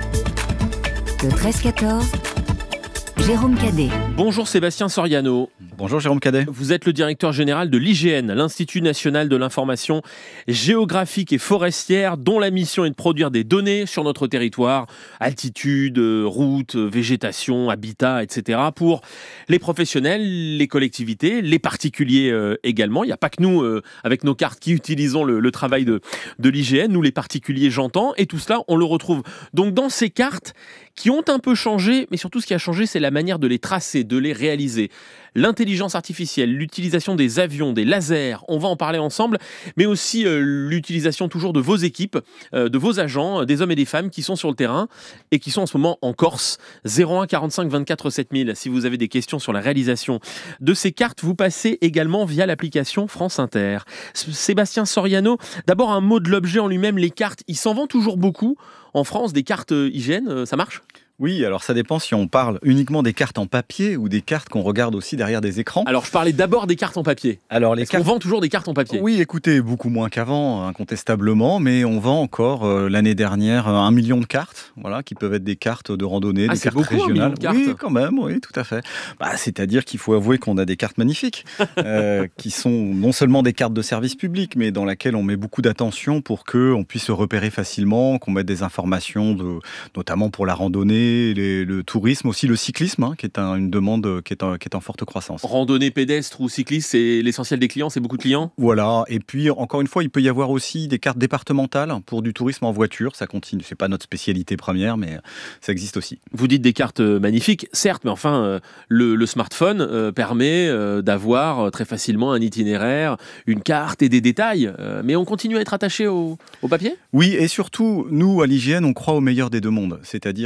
le treize quatorze, Jérôme Cadet. Bonjour Sébastien Soriano. Bonjour Jérôme Cadet. Vous êtes le directeur général de l'I G N, l'Institut national de l'information géographique et forestière, dont la mission est de produire des données sur notre territoire, altitude, route, végétation, habitat, et cetera, pour les professionnels, les collectivités, les particuliers euh, également. Il n'y a pas que nous, euh, avec nos cartes, qui utilisons le, le travail de, de l'I G N, nous les particuliers, j'entends, et tout cela, on le retrouve donc dans ces cartes qui ont un peu changé, mais surtout ce qui a changé, c'est la manière de les tracer, de les réaliser. L'intelligence artificielle, l'utilisation des avions, des lasers, on va en parler ensemble, mais aussi euh, l'utilisation toujours de vos équipes, euh, de vos agents, euh, des hommes et des femmes qui sont sur le terrain et qui sont en ce moment en Corse. zéro un quarante-cinq vingt-quatre sept mille, si vous avez des questions sur la réalisation de ces cartes, vous passez également via l'application France Inter. Sébastien Soriano, d'abord un mot de l'objet en lui-même, les cartes, il s'en vend toujours beaucoup en France, des cartes I G N, ça marche ? Oui, alors ça dépend si on parle uniquement des cartes en papier ou des cartes qu'on regarde aussi derrière des écrans. Alors je parlais d'abord des cartes en papier. Alors les Est-ce cartes... qu'on vend toujours des cartes en papier ? Oui, écoutez, beaucoup moins qu'avant, incontestablement, mais on vend encore euh, l'année dernière un million de cartes, voilà, qui peuvent être des cartes de randonnée, ah, des c'est cartes beaucoup, régionales. Un million de cartes. Oui, quand même, oui, tout à fait. Bah, c'est-à-dire qu'il faut avouer qu'on a des cartes magnifiques, euh, qui sont non seulement des cartes de service public, mais dans lesquelles on met beaucoup d'attention pour qu'on puisse se repérer facilement, qu'on mette des informations, de, notamment pour la randonnée, les, le tourisme, aussi le cyclisme, hein, qui est un, une demande qui est, en, qui est en forte croissance. Randonnée pédestre ou cycliste, c'est l'essentiel des clients, c'est beaucoup de clients ? Voilà, et puis encore une fois, il peut y avoir aussi des cartes départementales pour du tourisme en voiture, ça continue, c'est pas notre spécialité première, mais ça existe aussi. Vous dites des cartes magnifiques, certes, mais enfin, euh, le, le smartphone euh, permet euh, d'avoir euh, très facilement un itinéraire, une carte et des détails, euh, mais on continue à être attaché au, au papier ? Oui, et surtout, nous, à l'I G N, on croit au meilleur des deux mondes, c'est-à-dire que quand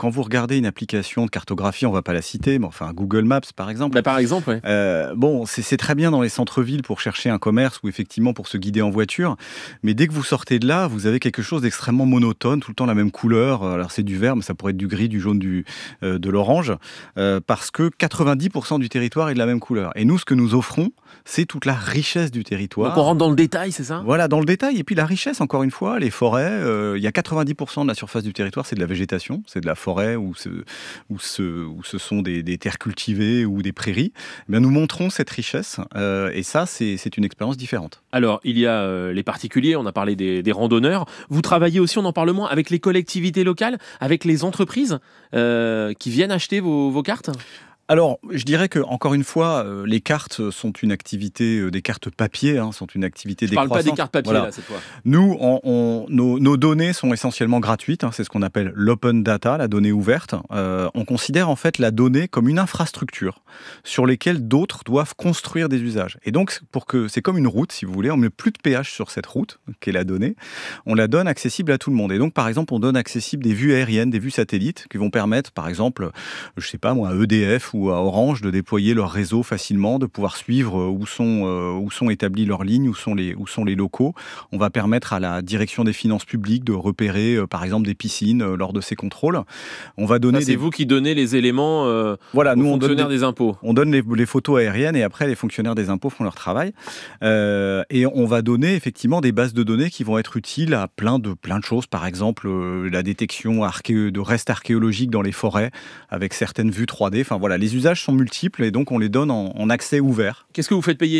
quand vous regardez une application de cartographie, on ne va pas la citer, mais enfin Google Maps par exemple. Bah, par exemple, oui. Euh, bon, c'est, c'est très bien dans les centres-villes pour chercher un commerce ou effectivement pour se guider en voiture, mais dès que vous sortez de là, vous avez quelque chose d'extrêmement monotone, tout le temps la même couleur. Alors c'est du vert, mais ça pourrait être du gris, du jaune, du, euh, de l'orange, euh, parce que quatre-vingt-dix pour cent du territoire est de la même couleur. Et nous, ce que nous offrons, c'est toute la richesse du territoire. Donc on rentre dans le détail, c'est ça ? Voilà, dans le détail. Et puis la richesse, encore une fois, les forêts, euh, il y a quatre-vingt-dix pour cent de la surface du territoire, c'est de la végétation, c'est de la forêt où ce, où ce, où ce sont des, des terres cultivées ou des prairies. Eh bien, nous montrons cette richesse euh, et ça, c'est, c'est une expérience différente. Alors, il y a euh, les particuliers, on a parlé des, des randonneurs. Vous travaillez aussi, on en parle moins, avec les collectivités locales, avec les entreprises euh, qui viennent acheter vos, vos cartes ? Alors, je dirais que encore une fois, euh, les cartes sont une activité, euh, des cartes papier, hein, sont une activité décroissante. Je parle pas des cartes papier voilà. là cette fois. Nous, on, on, nos, nos données sont essentiellement gratuites. Hein, c'est ce qu'on appelle l'open data, la donnée ouverte. Euh, on considère en fait la donnée comme une infrastructure sur lesquelles d'autres doivent construire des usages. Et donc, pour que c'est comme une route, si vous voulez, on met plus de péage sur cette route qu'est la donnée. On la donne accessible à tout le monde. Et donc, par exemple, on donne accessible des vues aériennes, des vues satellites, qui vont permettre, par exemple, je sais pas moi, à E D F ou à Orange de déployer leur réseau facilement, de pouvoir suivre où sont, euh, où sont établies leurs lignes, où sont, les, où sont les locaux. On va permettre à la direction des finances publiques de repérer, euh, par exemple, des piscines euh, lors de ces contrôles. On va donner Ça, c'est des... vous qui donnez les éléments euh, voilà, aux nous, fonctionnaires on donne des... des impôts. On donne les, les photos aériennes et après, les fonctionnaires des impôts font leur travail. Euh, et on va donner effectivement des bases de données qui vont être utiles à plein de, plein de choses. Par exemple, euh, la détection arché... de restes archéologiques dans les forêts avec certaines vues trois D. Enfin voilà, les usages sont multiples et donc on les donne en, en accès ouvert. Qu'est-ce que vous faites payer ?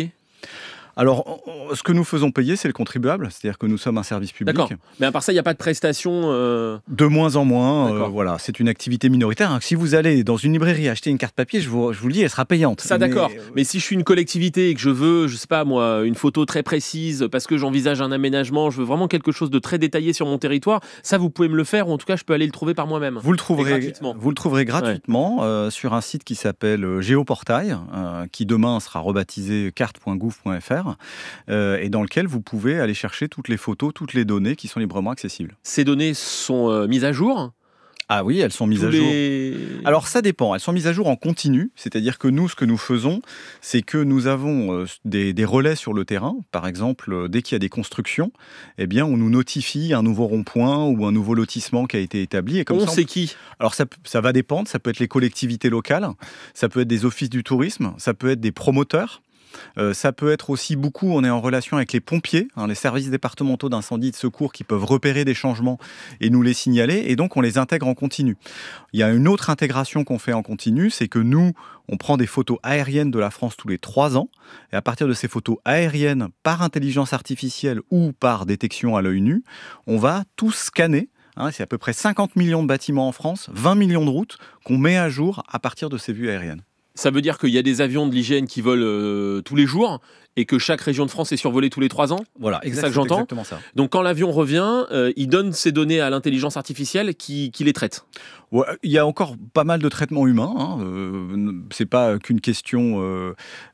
Alors, ce que nous faisons payer, c'est le contribuable, c'est-à-dire que nous sommes un service public. D'accord. Mais à part ça, il n'y a pas de prestations euh... De moins en moins. Euh, voilà, c'est une activité minoritaire. Si vous allez dans une librairie acheter une carte papier, je vous, je vous le dis, elle sera payante. Ça, mais... d'accord. Mais si je suis une collectivité et que je veux, je sais pas moi, une photo très précise parce que j'envisage un aménagement, je veux vraiment quelque chose de très détaillé sur mon territoire, ça, vous pouvez me le faire ou en tout cas, je peux aller le trouver par moi-même. Vous le trouverez gratuitement. Vous le trouverez gratuitement ouais. euh, sur un site qui s'appelle Géoportail, euh, qui demain sera rebaptisé carte point gouv point f r. Euh, et dans lequel vous pouvez aller chercher toutes les photos, toutes les données qui sont librement accessibles. Ces données sont euh, mises à jour ? Ah oui, elles sont mises Tous à les... jour. Alors ça dépend, elles sont mises à jour en continu, c'est-à-dire que nous, ce que nous faisons, c'est que nous avons euh, des, des relais sur le terrain. Par exemple, euh, dès qu'il y a des constructions, eh bien, on nous notifie un nouveau rond-point ou un nouveau lotissement qui a été établi. Et comme on ça, sait qui ? Alors ça, ça va dépendre, ça peut être les collectivités locales, ça peut être des offices du tourisme, ça peut être des promoteurs. Euh, ça peut être aussi beaucoup, on est en relation avec les pompiers, hein, les services départementaux d'incendie et de secours qui peuvent repérer des changements et nous les signaler, et donc on les intègre en continu. Il y a une autre intégration qu'on fait en continu, c'est que nous, on prend des photos aériennes de la France tous les trois ans, et à partir de ces photos aériennes, par intelligence artificielle ou par détection à l'œil nu, on va tout scanner. Hein, c'est à peu près cinquante millions de bâtiments en France, vingt millions de routes qu'on met à jour à partir de ces vues aériennes. Ça veut dire qu'il y a des avions de l'I G N qui volent euh, tous les jours et que chaque région de France est survolée tous les trois ans ? Voilà, c'est ça que j'entends. Exactement ça. Donc quand l'avion revient, euh, il donne ces données à l'intelligence artificielle qui, qui les traite. Ouais, il y a encore pas mal de traitements humains. Hein. Euh, c'est pas qu'une question euh,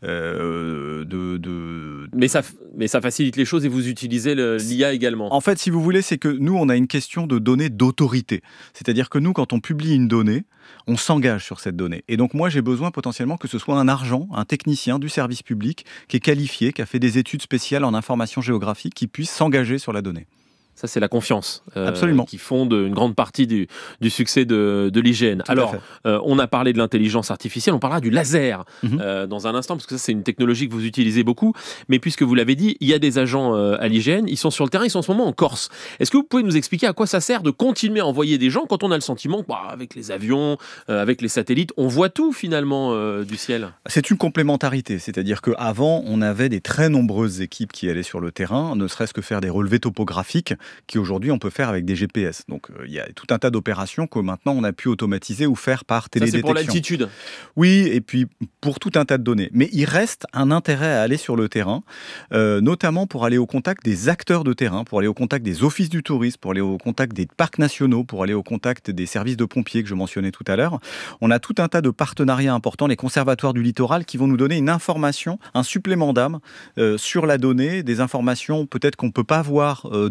euh, de, de. Mais ça, mais ça facilite les choses et vous utilisez le, l'I A également. En fait, si vous voulez, c'est que nous, on a une question de données d'autorité. C'est-à-dire que nous, quand on publie une donnée, on s'engage sur cette donnée. Et donc moi, j'ai besoin potentiellement que ce soit un agent, un technicien du service public qui est qualifié, qui a fait des études spéciales en information géographique, qui puisse s'engager sur la donnée. Ça, c'est la confiance euh, Absolument. qui fonde une grande partie du, du succès de, de l'I G N. Tout Alors, euh, on a parlé de l'intelligence artificielle, on parlera du laser mm-hmm. euh, dans un instant, parce que ça, c'est une technologie que vous utilisez beaucoup. Mais puisque vous l'avez dit, il y a des agents euh, à l'I G N, ils sont sur le terrain, ils sont en ce moment en Corse. Est-ce que vous pouvez nous expliquer à quoi ça sert de continuer à envoyer des gens quand on a le sentiment bah, avec les avions, euh, avec les satellites, on voit tout finalement euh, du ciel ? C'est une complémentarité, c'est-à-dire qu'avant, on avait des très nombreuses équipes qui allaient sur le terrain, ne serait-ce que faire des relevés topographiques, qui aujourd'hui, on peut faire avec des G P S. Donc, il euh, y a tout un tas d'opérations que maintenant, on a pu automatiser ou faire par télédétection. Ça, c'est pour l'altitude. Oui, et puis pour tout un tas de données. Mais il reste un intérêt à aller sur le terrain, euh, notamment pour aller au contact des acteurs de terrain, pour aller au contact des offices du tourisme, pour aller au contact des parcs nationaux, pour aller au contact des services de pompiers que je mentionnais tout à l'heure. On a tout un tas de partenariats importants, les conservatoires du littoral, qui vont nous donner une information, un supplément d'âme euh, sur la donnée, des informations peut-être qu'on ne peut pas voir euh, de haut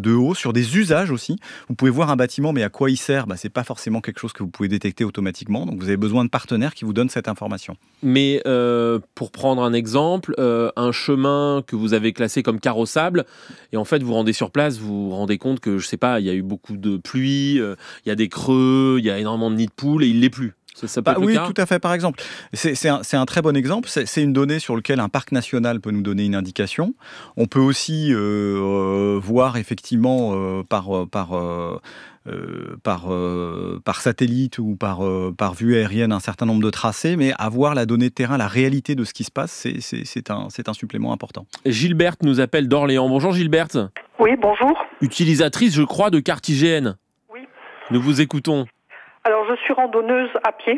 sur des usages aussi. Vous pouvez voir un bâtiment, mais à quoi il sert ? Bah, c'est pas forcément quelque chose que vous pouvez détecter automatiquement. Donc vous avez besoin de partenaires qui vous donnent cette information. Mais euh, pour prendre un exemple, euh, un chemin que vous avez classé comme carrossable, et en fait vous rendez sur place, vous vous rendez compte que je sais pas, il y a eu beaucoup de pluie, euh, il y a des creux, il y a énormément de nids de poules et il l'est plus. Ça, ça peut bah, être le oui, cas. tout à fait. Par exemple, c'est, c'est, un, c'est un très bon exemple. C'est, c'est une donnée sur laquelle un parc national peut nous donner une indication. On peut aussi euh, euh, voir effectivement euh, par par euh, euh, par euh, par satellite ou par euh, par vue aérienne un certain nombre de tracés, mais avoir la donnée de terrain, la réalité de ce qui se passe, c'est c'est, c'est un c'est un supplément important. Gilberte nous appelle d'Orléans. Bonjour Gilberte. Oui, bonjour. Utilisatrice, je crois, de carte I G N. Oui. Nous vous écoutons. Alors, je suis randonneuse à pied,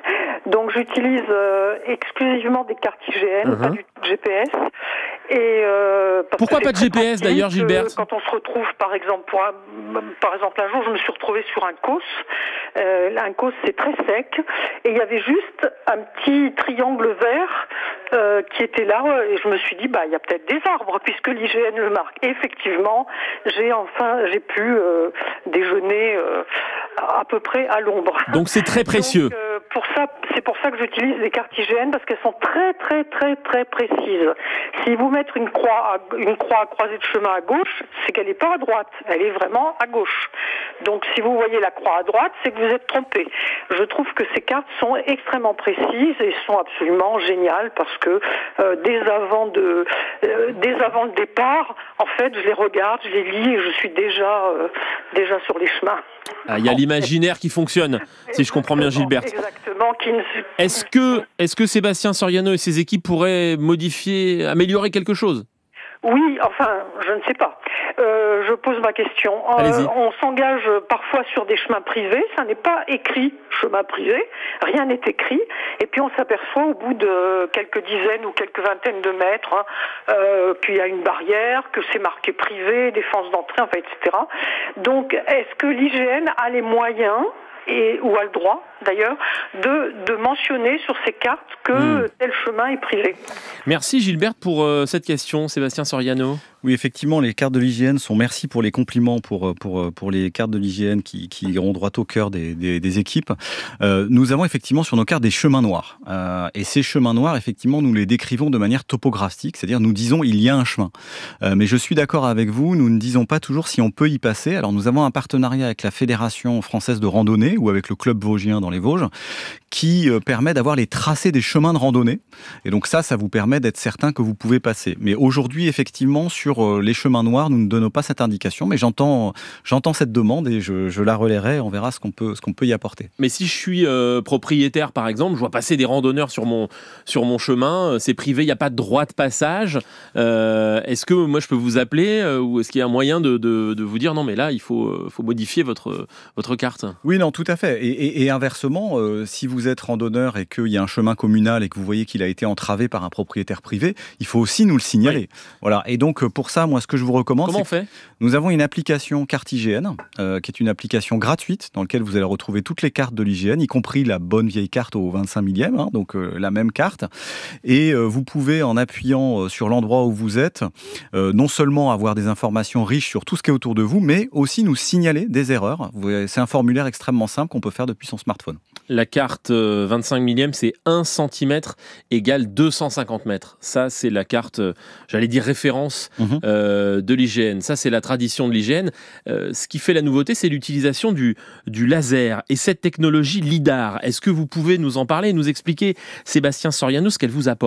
donc j'utilise euh, exclusivement des cartes I G N, uh-huh. pas du tout de G P S. Et, euh, Pourquoi pas de G P S d'ailleurs, Gilberte ? Quand on se retrouve, par exemple, pour un, par exemple, un jour, je me suis retrouvée sur un causse. Euh, un causse, c'est très sec, et il y avait juste un petit triangle vert euh, qui était là, et je me suis dit, bah, il y a peut-être des arbres puisque l'I G N le marque. Et effectivement, j'ai enfin, j'ai pu euh, déjeuner euh, à peu près à l'ombre. Donc c'est très précieux. Donc, euh, pour ça, c'est pour ça que j'utilise les cartes I G N parce qu'elles sont très très très très précises. Si vous mettez une croix, à, une croix croisée de chemin à gauche, c'est qu'elle n'est pas à droite, elle est vraiment à gauche. Donc si vous voyez la croix à droite, c'est que vous êtes trompé. Je trouve que ces cartes sont extrêmement précises et sont absolument géniales parce que euh, dès avant de, euh, dès avant le départ, en fait, je les regarde, je les lis et je suis déjà euh, déjà sur les chemins. Ah, il y a l'imaginaire qui fonctionne, si je comprends bien, Gilberte. Exactement. Qui ne... Est-ce que, est-ce que Sébastien Soriano et ses équipes pourraient modifier, améliorer quelque chose ? Oui, enfin, je ne sais pas. Euh, je pose ma question. Euh, on s'engage parfois sur des chemins privés, ça n'est pas écrit chemin privé, rien n'est écrit, et puis on s'aperçoit au bout de quelques dizaines ou quelques vingtaines de mètres hein, euh, qu'il y a une barrière, que c'est marqué privé, défense d'entrée, enfin, et cetera. Donc, est-ce que l'I G N a les moyens et ou a le droit d'ailleurs de, de mentionner sur ces cartes que mmh. tel chemin est privé. Merci Gilberte pour euh, cette question, Sébastien Soriano. Oui, effectivement, les cartes de l'I G N sont, merci pour les compliments pour, pour, pour les cartes de l'I G N qui, qui iront droit au cœur des, des, des équipes. Euh, nous avons effectivement sur nos cartes des chemins noirs. Euh, et ces chemins noirs, effectivement, nous les décrivons de manière topographique, c'est-à-dire nous disons il y a un chemin. Euh, mais je suis d'accord avec vous, nous ne disons pas toujours si on peut y passer. Alors nous avons un partenariat avec la Fédération française de randonnée ou avec le Club vosgien dans les Vosges qui euh, permet d'avoir les tracés des chemins de randonnée. Et donc ça, ça vous permet d'être certain que vous pouvez passer. Mais aujourd'hui, effectivement, sur les chemins noirs, nous ne donnons pas cette indication, mais j'entends, j'entends cette demande et je, je la relayerai, on verra ce qu'on peut, ce qu'on peut y apporter. Mais si je suis euh, propriétaire, par exemple, je vois passer des randonneurs sur mon, sur mon chemin, c'est privé, il n'y a pas de droit de passage, euh, est-ce que moi je peux vous appeler euh, ou est-ce qu'il y a un moyen de, de, de vous dire non mais là il faut, faut modifier votre, votre carte ? Oui, non, tout à fait. Et, et, et inversement, euh, si vous êtes randonneur et qu'il y a un chemin communal et que vous voyez qu'il a été entravé par un propriétaire privé, il faut aussi nous le signaler. Oui. Voilà. Et donc pour ça, moi, ce que je vous recommande, Comment c'est on fait nous avons une application carte I G N, euh, qui est une application gratuite dans laquelle vous allez retrouver toutes les cartes de l'I G N, y compris la bonne vieille carte au vingt-cinq millième, hein, donc euh, la même carte. Et euh, vous pouvez, en appuyant euh, sur l'endroit où vous êtes, euh, non seulement avoir des informations riches sur tout ce qui est autour de vous, mais aussi nous signaler des erreurs. C'est un formulaire extrêmement simple qu'on peut faire depuis son smartphone. La carte euh, vingt-cinq millième, c'est un centimètre égale deux cent cinquante mètres. Ça, c'est la carte, euh, j'allais dire référence mmh. euh, de l'I G N. Ça, c'est la tradition de l'I G N. Euh, ce qui fait la nouveauté, c'est l'utilisation du, du laser et cette technologie LIDAR. Est-ce que vous pouvez nous en parler et nous expliquer, Sébastien Soriano, ce qu'elle vous apporte ?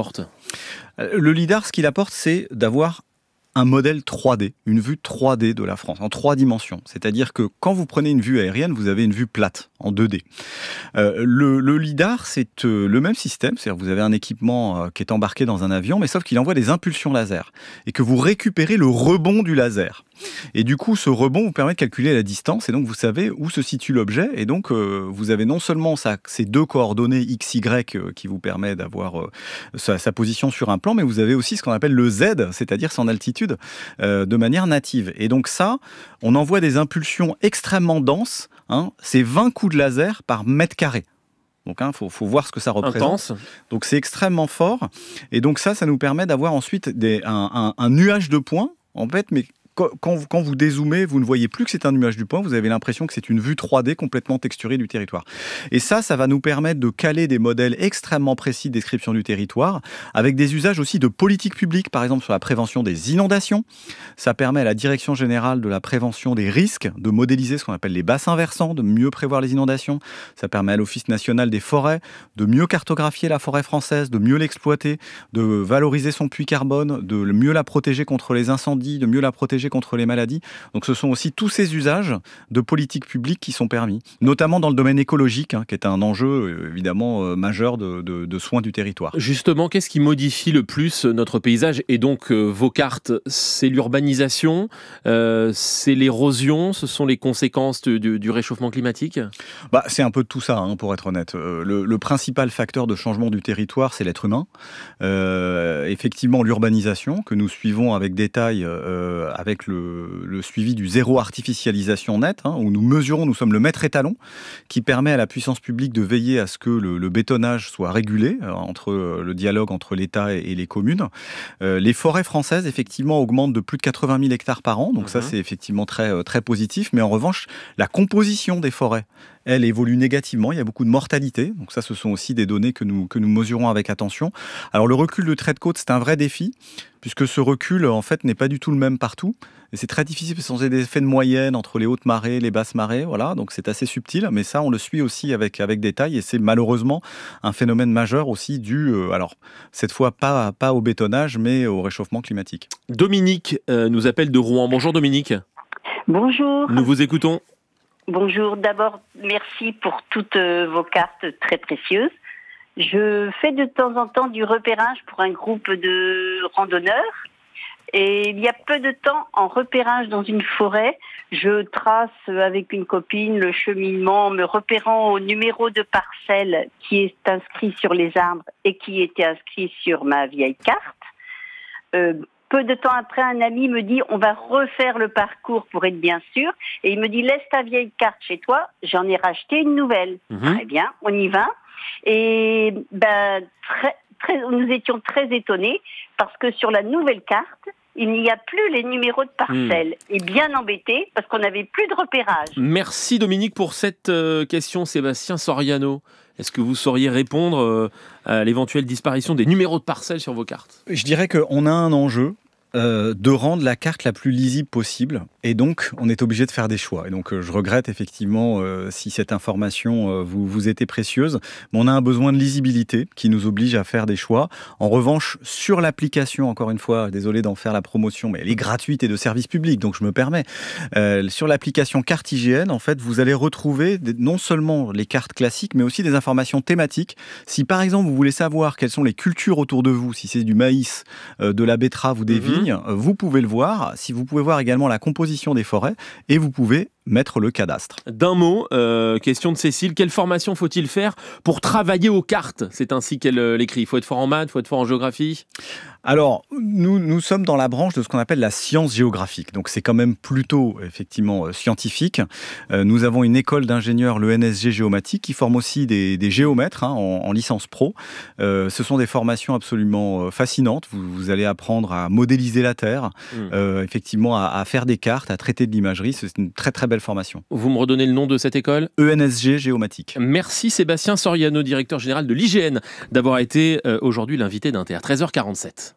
Le LIDAR, ce qu'il apporte, c'est d'avoir un modèle trois D, une vue trois D de la France, en trois dimensions. C'est-à-dire que quand vous prenez une vue aérienne, vous avez une vue plate, en deux D. Euh, le, le LIDAR, c'est euh, le même système, c'est-à-dire que vous avez un équipement euh, qui est embarqué dans un avion, mais sauf qu'il envoie des impulsions laser, et que vous récupérez le rebond du laser. Et du coup, ce rebond vous permet de calculer la distance, et donc vous savez où se situe l'objet, et donc euh, vous avez non seulement ça, ces deux coordonnées X Y euh, qui vous permet d'avoir euh, sa, sa position sur un plan, mais vous avez aussi ce qu'on appelle le Z, c'est-à-dire son altitude, Euh, de manière native. Et donc ça, on envoie des impulsions extrêmement denses, hein, c'est vingt coups de laser par mètre carré. Donc il hein, faut, faut voir ce que ça représente. Intense. Donc c'est extrêmement fort. Et donc ça, ça nous permet d'avoir ensuite des, un, un, un nuage de points, en fait, mais quand, quand, quand vous dézoomez, vous ne voyez plus que c'est un nuage du point, vous avez l'impression que c'est une vue trois D complètement texturée du territoire. Et ça, ça va nous permettre de caler des modèles extrêmement précis de description du territoire, avec des usages aussi de politique publique, par exemple sur la prévention des inondations. Ça permet à la Direction générale de la prévention des risques de modéliser ce qu'on appelle les bassins versants, de mieux prévoir les inondations. Ça permet à l'Office national des forêts de mieux cartographier la forêt française, de mieux l'exploiter, de valoriser son puits carbone, de mieux la protéger contre les incendies, de mieux la protéger contre les maladies. Donc ce sont aussi tous ces usages de politique publique qui sont permis, notamment dans le domaine écologique, hein, qui est un enjeu évidemment euh, majeur de, de, de soins du territoire. Justement, qu'est-ce qui modifie le plus notre paysage et donc euh, vos cartes? C'est l'urbanisation, euh, c'est l'érosion, ce sont les conséquences du, du, du réchauffement climatique? Bah, c'est un peu de tout ça, hein, pour être honnête. Euh, le, le principal facteur de changement du territoire, c'est l'être humain. Euh, effectivement, l'urbanisation, que nous suivons avec détail, euh, avec le, le suivi du zéro artificialisation net, hein, où nous mesurons, nous sommes le maître étalon, qui permet à la puissance publique de veiller à ce que le, le bétonnage soit régulé, euh, entre euh, le dialogue entre l'État et, et les communes. Euh, les forêts françaises, effectivement, augmentent de plus de quatre-vingt mille hectares par an, donc mmh. ça, c'est effectivement très, très positif. Mais en revanche, la composition des forêts, elle évolue négativement, il y a beaucoup de mortalité, donc ça ce sont aussi des données que nous, que nous mesurons avec attention. Alors le recul de trait de côte, c'est un vrai défi, puisque ce recul en fait n'est pas du tout le même partout, et c'est très difficile, parce que c'est des effets de moyenne entre les hautes marées, les basses marées, voilà, donc c'est assez subtil, mais ça on le suit aussi avec, avec détail, et c'est malheureusement un phénomène majeur aussi dû, euh, alors cette fois pas, pas au bétonnage, mais au réchauffement climatique. Dominique euh, nous appelle de Rouen. Bonjour Dominique. Bonjour. Nous vous écoutons. Bonjour, d'abord merci pour toutes vos cartes très précieuses. Je fais de temps en temps du repérage pour un groupe de randonneurs et il y a peu de temps, en repérage dans une forêt, je trace avec une copine le cheminement en me repérant au numéro de parcelle qui est inscrit sur les arbres et qui était inscrit sur ma vieille carte. Euh, Peu de temps après, un ami me dit « on va refaire le parcours pour être bien sûr ». Et il me dit « laisse ta vieille carte chez toi, j'en ai racheté une nouvelle mmh. ». Très bien, on y va. Et ben, très, très, nous étions très étonnés parce que sur la nouvelle carte, il n'y a plus les numéros de parcelles. Mmh. Et bien embêtés parce qu'on n'avait plus de repérage. Merci Dominique pour cette euh, question. Sébastien Soriano, est-ce que vous sauriez répondre euh, à l'éventuelle disparition des numéros de parcelles sur vos cartes? Je dirais qu'on a un enjeu euh, de rendre la carte la plus lisible possible. Et donc, on est obligé de faire des choix. Et donc, euh, je regrette effectivement euh, si cette information euh, vous, vous était précieuse. Mais on a un besoin de lisibilité qui nous oblige à faire des choix. En revanche, sur l'application, encore une fois, désolé d'en faire la promotion, mais elle est gratuite et de service public, donc je me permets. Euh, sur l'application Carte I G N, en fait, vous allez retrouver des, non seulement les cartes classiques, mais aussi des informations thématiques. Si par exemple, vous voulez savoir quelles sont les cultures autour de vous, si c'est du maïs, euh, de la betterave ou des mmh. vignes, euh, vous pouvez le voir. Si vous pouvez voir également la composition des forêts et vous pouvez mettre le cadastre. D'un mot, euh, question de Cécile, quelle formation faut-il faire pour travailler aux cartes? C'est ainsi qu'elle euh, l'écrit. Il faut être fort en maths, il faut être fort en géographie? Alors, nous, nous sommes dans la branche de ce qu'on appelle la science géographique. Donc, c'est quand même plutôt, effectivement, euh, scientifique. Euh, nous avons une école d'ingénieurs, le N S G Géomatique, qui forme aussi des, des géomètres hein, en, en licence pro. Euh, ce sont des formations absolument euh, fascinantes. Vous, vous allez apprendre à modéliser la Terre, mmh. euh, effectivement, à, à faire des cartes, à traiter de l'imagerie. C'est une très, très belle formation. Vous me redonnez le nom de cette école? E N S G Géomatique. Merci Sébastien Soriano, directeur général de l'I G N, d'avoir été euh, aujourd'hui l'invité d'Inter. treize heures quarante-sept.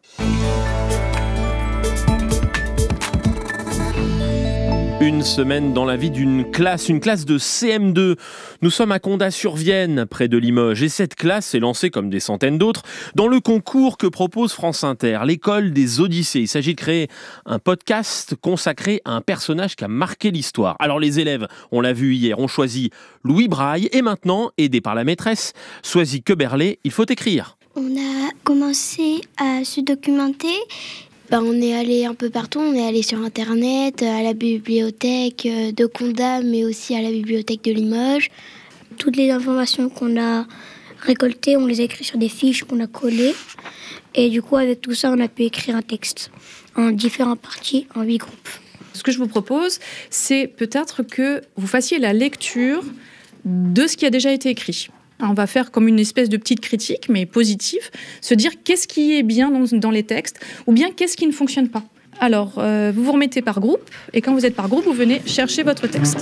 Une semaine dans la vie d'une classe, une classe de C M deux. Nous sommes à Condat-sur-Vienne, près de Limoges, et cette classe s'est lancée, comme des centaines d'autres, dans le concours que propose France Inter, l'école des Odyssées. Il s'agit de créer un podcast consacré à un personnage qui a marqué l'histoire. Alors les élèves, on l'a vu hier, ont choisi Louis Braille, et maintenant, aidés par la maîtresse, Soisy Queberlé, il faut écrire. On a commencé à se documenter. Ben, on est allé un peu partout, on est allé sur Internet, à la bibliothèque de Condat, mais aussi à la bibliothèque de Limoges. Toutes les informations qu'on a récoltées, on les a écrites sur des fiches qu'on a collées. Et du coup, avec tout ça, on a pu écrire un texte en différentes parties, en huit groupes. Ce que je vous propose, c'est peut-être que vous fassiez la lecture de ce qui a déjà été écrit. On va faire comme une espèce de petite critique, mais positive, se dire qu'est-ce qui est bien dans, dans les textes, ou bien qu'est-ce qui ne fonctionne pas. Alors, euh, vous vous remettez par groupe, et quand vous êtes par groupe, vous venez chercher votre texte.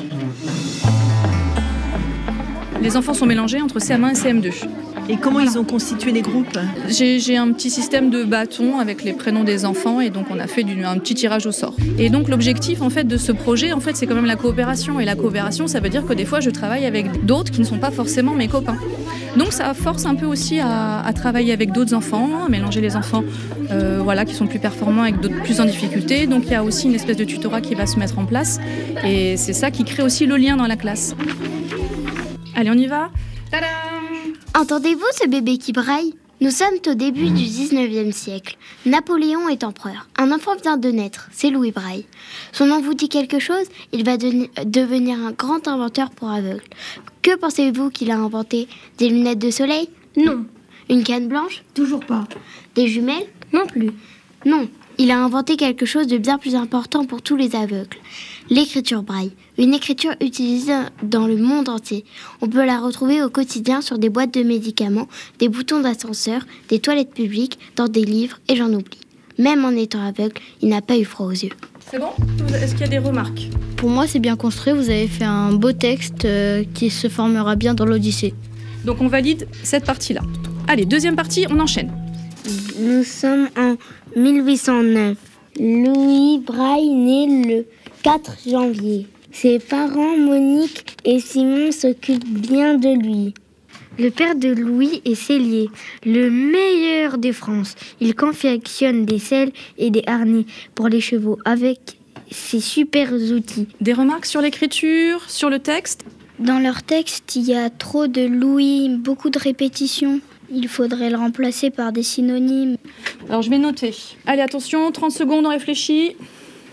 Les enfants sont mélangés entre C M un et C M deux. Et comment voilà. Ils ont constitué les groupes ? J'ai, j'ai un petit système de bâtons avec les prénoms des enfants et donc on a fait du, un petit tirage au sort. Et donc l'objectif en fait de ce projet, en fait, c'est quand même la coopération. Et la coopération, ça veut dire que des fois, je travaille avec d'autres qui ne sont pas forcément mes copains. Donc ça force un peu aussi à, à travailler avec d'autres enfants, à mélanger les enfants euh, voilà, qui sont plus performants avec d'autres plus en difficulté. Donc il y a aussi une espèce de tutorat qui va se mettre en place. Et c'est ça qui crée aussi le lien dans la classe. Allez, on y va. Tadam ! Entendez-vous ce bébé qui braille ? Nous sommes au début du dix-neuvième siècle. Napoléon est empereur. Un enfant vient de naître, c'est Louis Braille. Son nom vous dit quelque chose ? Il va de- devenir un grand inventeur pour aveugles. Que pensez-vous qu'il a inventé ? Des lunettes de soleil ? Non. Une canne blanche ? Toujours pas. Des jumelles ? Non plus. Non. Il a inventé quelque chose de bien plus important pour tous les aveugles. L'écriture braille. Une écriture utilisée dans le monde entier. On peut la retrouver au quotidien sur des boîtes de médicaments, des boutons d'ascenseur, des toilettes publiques, dans des livres, et j'en oublie. Même en étant aveugle, il n'a pas eu froid aux yeux. C'est bon ? Est-ce qu'il y a des remarques ? Pour moi, c'est bien construit. Vous avez fait un beau texte euh, qui se formera bien dans l'Odyssée. Donc on valide cette partie-là. Allez, deuxième partie, on enchaîne. Nous sommes en mille huit cent neuf. Louis Braille naît le quatre janvier. Ses parents, Monique et Simon, s'occupent bien de lui. Le père de Louis est sellier, le meilleur de France. Il confectionne des selles et des harnais pour les chevaux avec ses super outils. Des remarques sur l'écriture, sur le texte ? Dans leur texte, il y a trop de Louis, beaucoup de répétitions. Il faudrait le remplacer par des synonymes. Alors je vais noter. Allez, attention, trente secondes, on réfléchit. Kalia ?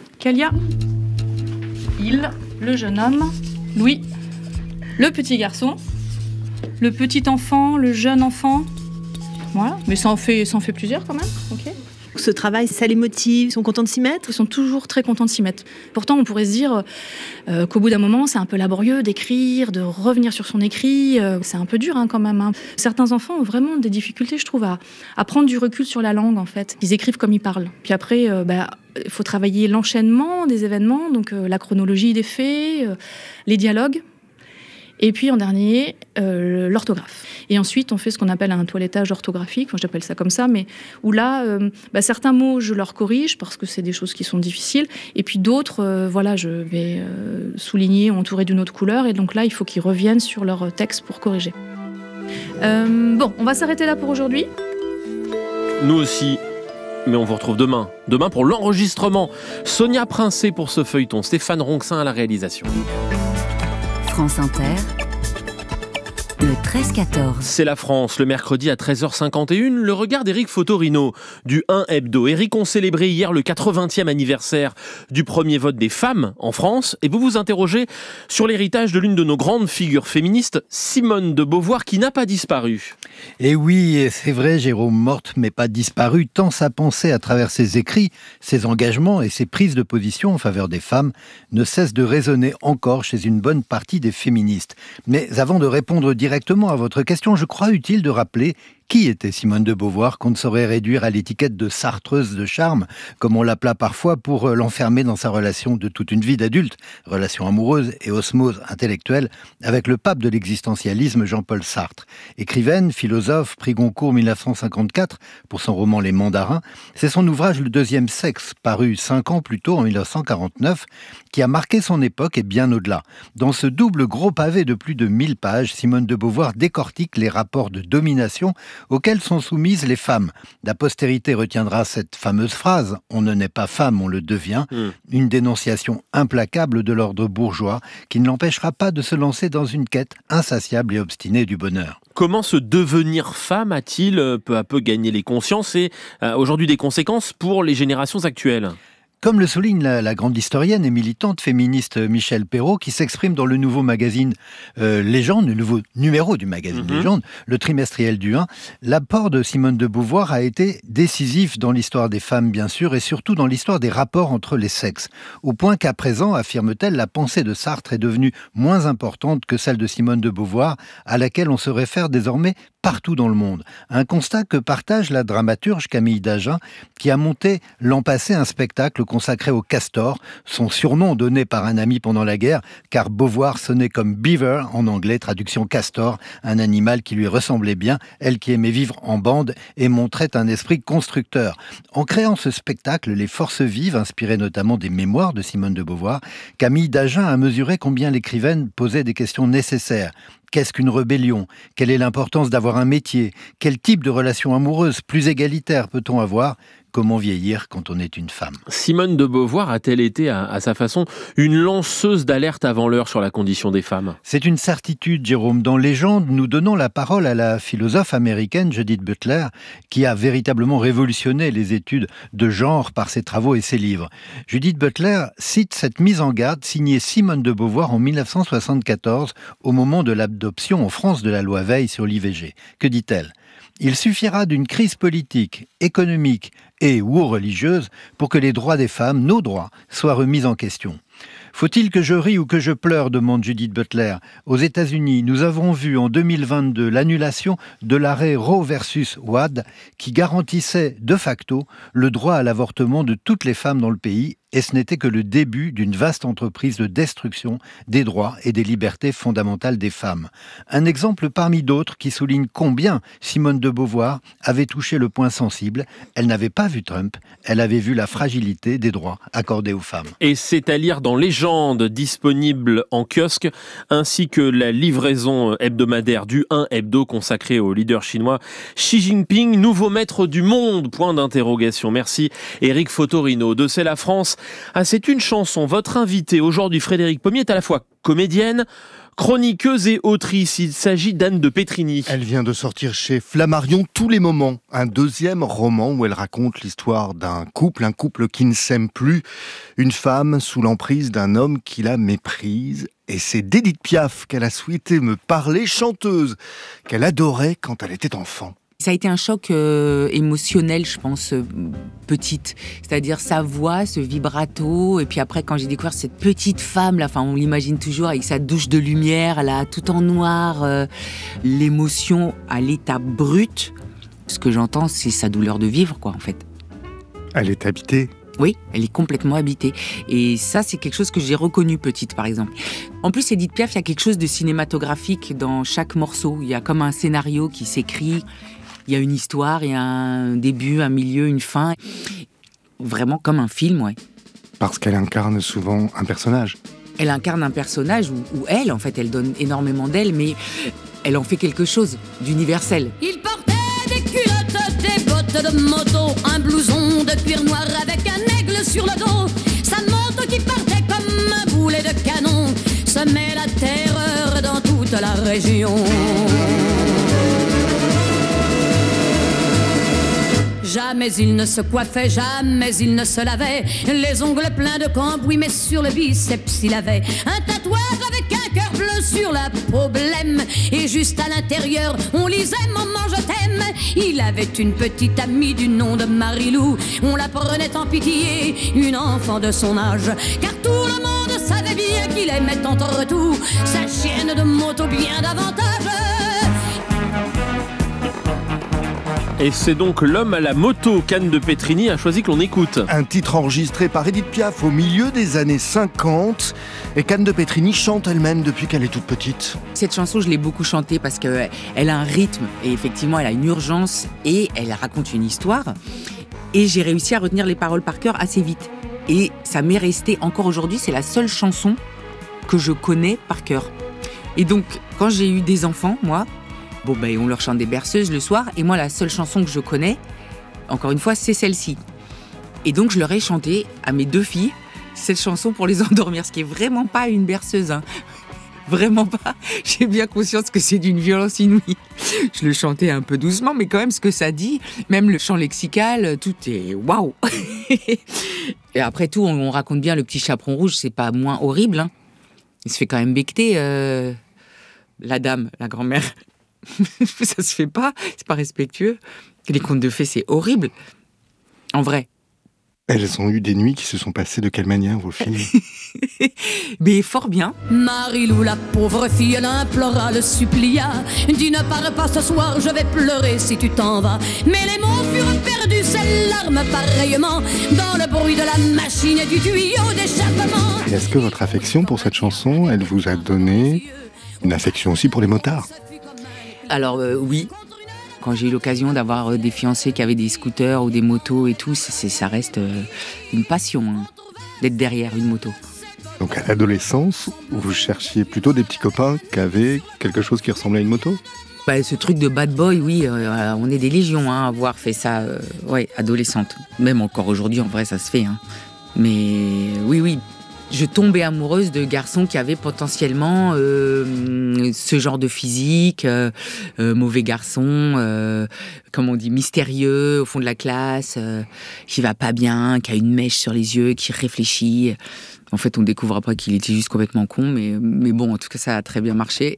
Il, le jeune homme, Louis, le petit garçon, le petit enfant, le jeune enfant. Voilà, mais ça en fait, ça en fait plusieurs quand même. Ok. Ce travail, ça les motive, ils sont contents de s'y mettre ? Ils sont toujours très contents de s'y mettre. Pourtant, on pourrait se dire euh, qu'au bout d'un moment, c'est un peu laborieux d'écrire, de revenir sur son écrit. Euh, c'est un peu dur hein, quand même. Hein. Certains enfants ont vraiment des difficultés, je trouve, à, à prendre du recul sur la langue, en fait. Ils écrivent comme ils parlent. Puis après, euh, bah, il faut travailler l'enchaînement des événements, donc euh, la chronologie des faits, euh, les dialogues. Et puis en dernier, euh, l'orthographe. Et ensuite, on fait ce qu'on appelle un toilettage orthographique, enfin, j'appelle ça comme ça, mais où là, euh, bah, certains mots, je leur corrige parce que c'est des choses qui sont difficiles. Et puis d'autres, euh, voilà, je vais euh, souligner, entourer d'une autre couleur. Et donc là, il faut qu'ils reviennent sur leur texte pour corriger. Euh, bon, on va s'arrêter là pour aujourd'hui. Nous aussi. Mais on vous retrouve demain. Demain pour l'enregistrement. Sonia Princé pour ce feuilleton. Stéphane Ronxin à la réalisation. France Inter, le treize quatorze. C'est la France, le mercredi à treize heures cinquante et une, le regard d'Éric Fotorino du un Hebdo. Éric, on célébrait hier le quatre-vingtième anniversaire du premier vote des femmes en France et vous vous interrogez sur l'héritage de l'une de nos grandes figures féministes, Simone de Beauvoir, qui n'a pas disparu. Et oui, c'est vrai, Jérôme, morte mais pas disparue, tant sa pensée à travers ses écrits, ses engagements et ses prises de position en faveur des femmes ne cesse de résonner encore chez une bonne partie des féministes. Mais avant de répondre directement à votre question, je crois utile de rappeler qui était Simone de Beauvoir, qu'on ne saurait réduire à l'étiquette de sartreuse de charme, comme on l'appela parfois pour l'enfermer dans sa relation de toute une vie d'adulte, relation amoureuse et osmose intellectuelle avec le pape de l'existentialisme Jean-Paul Sartre. Écrivaine, philosophe, prix Goncourt mille neuf cent cinquante-quatre pour son roman Les Mandarins, c'est son ouvrage Le Deuxième Sexe, paru cinq ans plus tôt en mille neuf cent quarante-neuf, qui a marqué son époque et bien au-delà. Dans ce double gros pavé de plus de mille pages, Simone de Beauvoir décortique les rapports de domination auxquelles sont soumises les femmes. La postérité retiendra cette fameuse phrase « On ne naît pas femme, on le devient mmh. », une dénonciation implacable de l'ordre bourgeois qui ne l'empêchera pas de se lancer dans une quête insatiable et obstinée du bonheur. Comment ce devenir femme a-t-il peu à peu gagné les consciences et euh, aujourd'hui des conséquences pour les générations actuelles ? Comme le souligne la, la grande historienne et militante féministe Michèle Perrault, qui s'exprime dans le nouveau magazine euh, Légende, le nouveau numéro du magazine mmh. Légende, le trimestriel du un, l'apport de Simone de Beauvoir a été décisif dans l'histoire des femmes, bien sûr, et surtout dans l'histoire des rapports entre les sexes. Au point qu'à présent, affirme-t-elle, la pensée de Sartre est devenue moins importante que celle de Simone de Beauvoir, à laquelle on se réfère désormais partout dans le monde. Un constat que partage la dramaturge Camille Dagen, qui a monté l'an passé un spectacle consacré au castor, son surnom donné par un ami pendant la guerre, car Beauvoir sonnait comme beaver en anglais, traduction castor, un animal qui lui ressemblait bien, elle qui aimait vivre en bande et montrait un esprit constructeur. En créant ce spectacle, Les Forces vives, inspiré notamment des mémoires de Simone de Beauvoir, Camille Dagen a mesuré combien l'écrivaine posait des questions nécessaires. Qu'est-ce qu'une rébellion ? Quelle est l'importance d'avoir un métier ? Quel type de relation amoureuse plus égalitaire peut-on avoir ? Comment vieillir quand on est une femme ? Simone de Beauvoir a-t-elle été, à, à sa façon, une lanceuse d'alerte avant l'heure sur la condition des femmes ? C'est une certitude, Jérôme. Dans Légende, nous donnons la parole à la philosophe américaine Judith Butler, qui a véritablement révolutionné les études de genre par ses travaux et ses livres. Judith Butler cite cette mise en garde signée Simone de Beauvoir en mille neuf cent soixante-quatorze, au moment de l'adoption en France de la loi Veil sur l'I V G. Que dit-elle ? Il suffira d'une crise politique, économique et ou religieuse pour que les droits des femmes, nos droits, soient remis en question. Faut-il que je rie ou que je pleure ? Demande Judith Butler. Aux États-Unis, nous avons vu en deux mille vingt-deux l'annulation de l'arrêt Roe versus Wade qui garantissait de facto le droit à l'avortement de toutes les femmes dans le pays. Et ce n'était que le début d'une vaste entreprise de destruction des droits et des libertés fondamentales des femmes. Un exemple parmi d'autres qui souligne combien Simone de Beauvoir avait touché le point sensible. Elle n'avait pas vu Trump, elle avait vu la fragilité des droits accordés aux femmes. Et c'est à lire dans Légende, disponible en kiosque, ainsi que la livraison hebdomadaire du un Hebdo consacré au leader chinois Xi Jinping, nouveau maître du monde, point d'interrogation. Merci Éric Fotorino de C'est la France. Ah, c'est une chanson. Votre invitée aujourd'hui, Frédérique Pommier, est à la fois comédienne, chroniqueuse et autrice. Il s'agit d'Anne de Pétrigny. Elle vient de sortir chez Flammarion Tous les moments, un deuxième roman où elle raconte l'histoire d'un couple, un couple qui ne s'aime plus, une femme sous l'emprise d'un homme qui la méprise. Et c'est d'Édith Piaf qu'elle a souhaité me parler, chanteuse qu'elle adorait quand elle était enfant. Ça a été un choc euh, émotionnel, je pense, euh, petite. C'est-à-dire sa voix, ce vibrato. Et puis après, quand j'ai découvert cette petite femme, là, enfin, on l'imagine toujours avec sa douche de lumière, là, tout en noir. Euh, l'émotion à l'état brut. Ce que j'entends, c'est sa douleur de vivre, quoi, en fait. Elle est habitée ? Oui, elle est complètement habitée. Et ça, c'est quelque chose que j'ai reconnu petite, par exemple. En plus, Édith Piaf, il y a quelque chose de cinématographique dans chaque morceau. Il y a comme un scénario qui s'écrit. Il y a une histoire, il y a un début, un milieu, une fin. Vraiment comme un film, ouais. Parce qu'elle incarne souvent un personnage. Elle incarne un personnage où, où elle, en fait, elle donne énormément d'elle, mais elle en fait quelque chose d'universel. Il portait des culottes, des bottes de moto, un blouson de cuir noir avec un aigle sur le dos. Sa moto qui partait comme un boulet de canon semait la terreur dans toute la région. Jamais il ne se coiffait, jamais il ne se lavait. Les ongles pleins de cambouis, mais sur le biceps il avait un tatouage avec un cœur bleu sur la peau blême. Et juste à l'intérieur, on lisait « Maman, je t'aime ». Il avait une petite amie du nom de Marilou. On la prenait en pitié, une enfant de son âge. Car tout le monde savait bien qu'il aimait entre tout sa chienne de moto bien davantage. Et c'est donc l'homme à la moto qu'Anne de Pétrigny a choisi que l'on écoute. Un titre enregistré par Édith Piaf au milieu des années cinquante et qu'Anne de Pétrigny chante elle-même depuis qu'elle est toute petite. Cette chanson, je l'ai beaucoup chantée parce qu'elle a un rythme et effectivement, elle a une urgence et elle raconte une histoire. Et j'ai réussi à retenir les paroles par cœur assez vite. Et ça m'est resté encore aujourd'hui, c'est la seule chanson que je connais par cœur. Et donc, quand j'ai eu des enfants, moi, bon ben on leur chante des berceuses le soir et moi la seule chanson que je connais, encore une fois, c'est celle-ci. Et donc je leur ai chanté à mes deux filles cette chanson pour les endormir, ce qui est vraiment pas une berceuse, hein. Vraiment pas. J'ai bien conscience que c'est d'une violence inouïe. Je le chantais un peu doucement, mais quand même ce que ça dit, même le chant lexical, tout est waouh. Et après tout, on raconte bien le petit chaperon rouge, c'est pas moins horrible, hein. Il se fait quand même becqueter, euh, la dame, la grand-mère. Ça se fait pas, c'est pas respectueux. Les contes de fées, c'est horrible. En vrai. Elles ont eu des nuits qui se sont passées de quelle manière, vos filles? Mais fort bien. Marie-Lou, la pauvre fille, elle implora, le supplia. Dis ne pars pas ce soir, je vais pleurer si tu t'en vas. Mais les mots furent perdus, ses larmes pareillement, dans le bruit de la machine et du tuyau d'échappement. Et est-ce que votre affection pour cette chanson, elle vous a donné une affection aussi pour les motards? Alors euh, oui. Quand j'ai eu l'occasion d'avoir des fiancés qui avaient des scooters ou des motos et tout, c'est, ça reste une passion, hein, d'être derrière une moto. Donc à l'adolescence, vous cherchiez plutôt des petits copains qui avaient quelque chose qui ressemblait à une moto? Bah, ce truc de bad boy, oui, euh, on est des légions hein, à avoir fait ça, euh, ouais, adolescente. Même encore aujourd'hui, en vrai, ça se fait. Hein. Mais oui, oui. Je tombais amoureuse de garçons qui avaient potentiellement euh, ce genre de physique, euh, euh, mauvais garçon, euh, comme on dit, mystérieux, au fond de la classe, euh, qui va pas bien, qui a une mèche sur les yeux, qui réfléchit. En fait, on découvre après qu'il était juste complètement con, mais, mais bon, en tout cas, ça a très bien marché.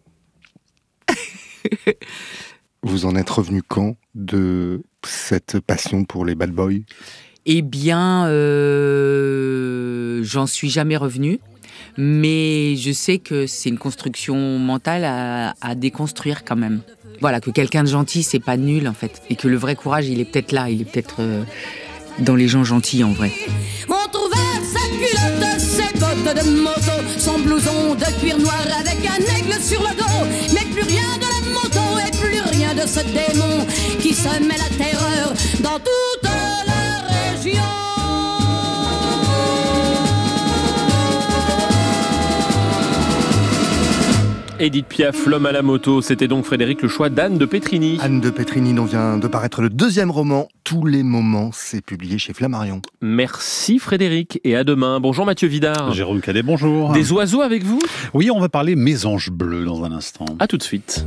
Vous en êtes revenu quand de cette passion pour les bad boys? Eh bien, euh, j'en suis jamais revenue, mais je sais que c'est une construction mentale à, à déconstruire quand même. Voilà, que quelqu'un de gentil, c'est pas nul en fait, et que le vrai courage, il est peut-être là, il est peut-être euh, dans les gens gentils en vrai. On trouva sa culotte, ses bottes de moto, son blouson de cuir noir avec un aigle sur le dos, mais plus rien de la moto et plus rien de ce démon qui semait la terreur dans toute la région. Édith Piaf, L'homme à la moto, c'était donc Frédéric le choix d'Anne de Pétrini. Anne de Pétrini dont vient de paraître le deuxième roman, Tous les moments, c'est publié chez Flammarion. Merci Frédéric et à demain. Bonjour Mathieu Vidard. Jérôme Cadet, bonjour. Des oiseaux avec vous? Oui, on va parler mésanges bleus dans un instant. À tout de suite.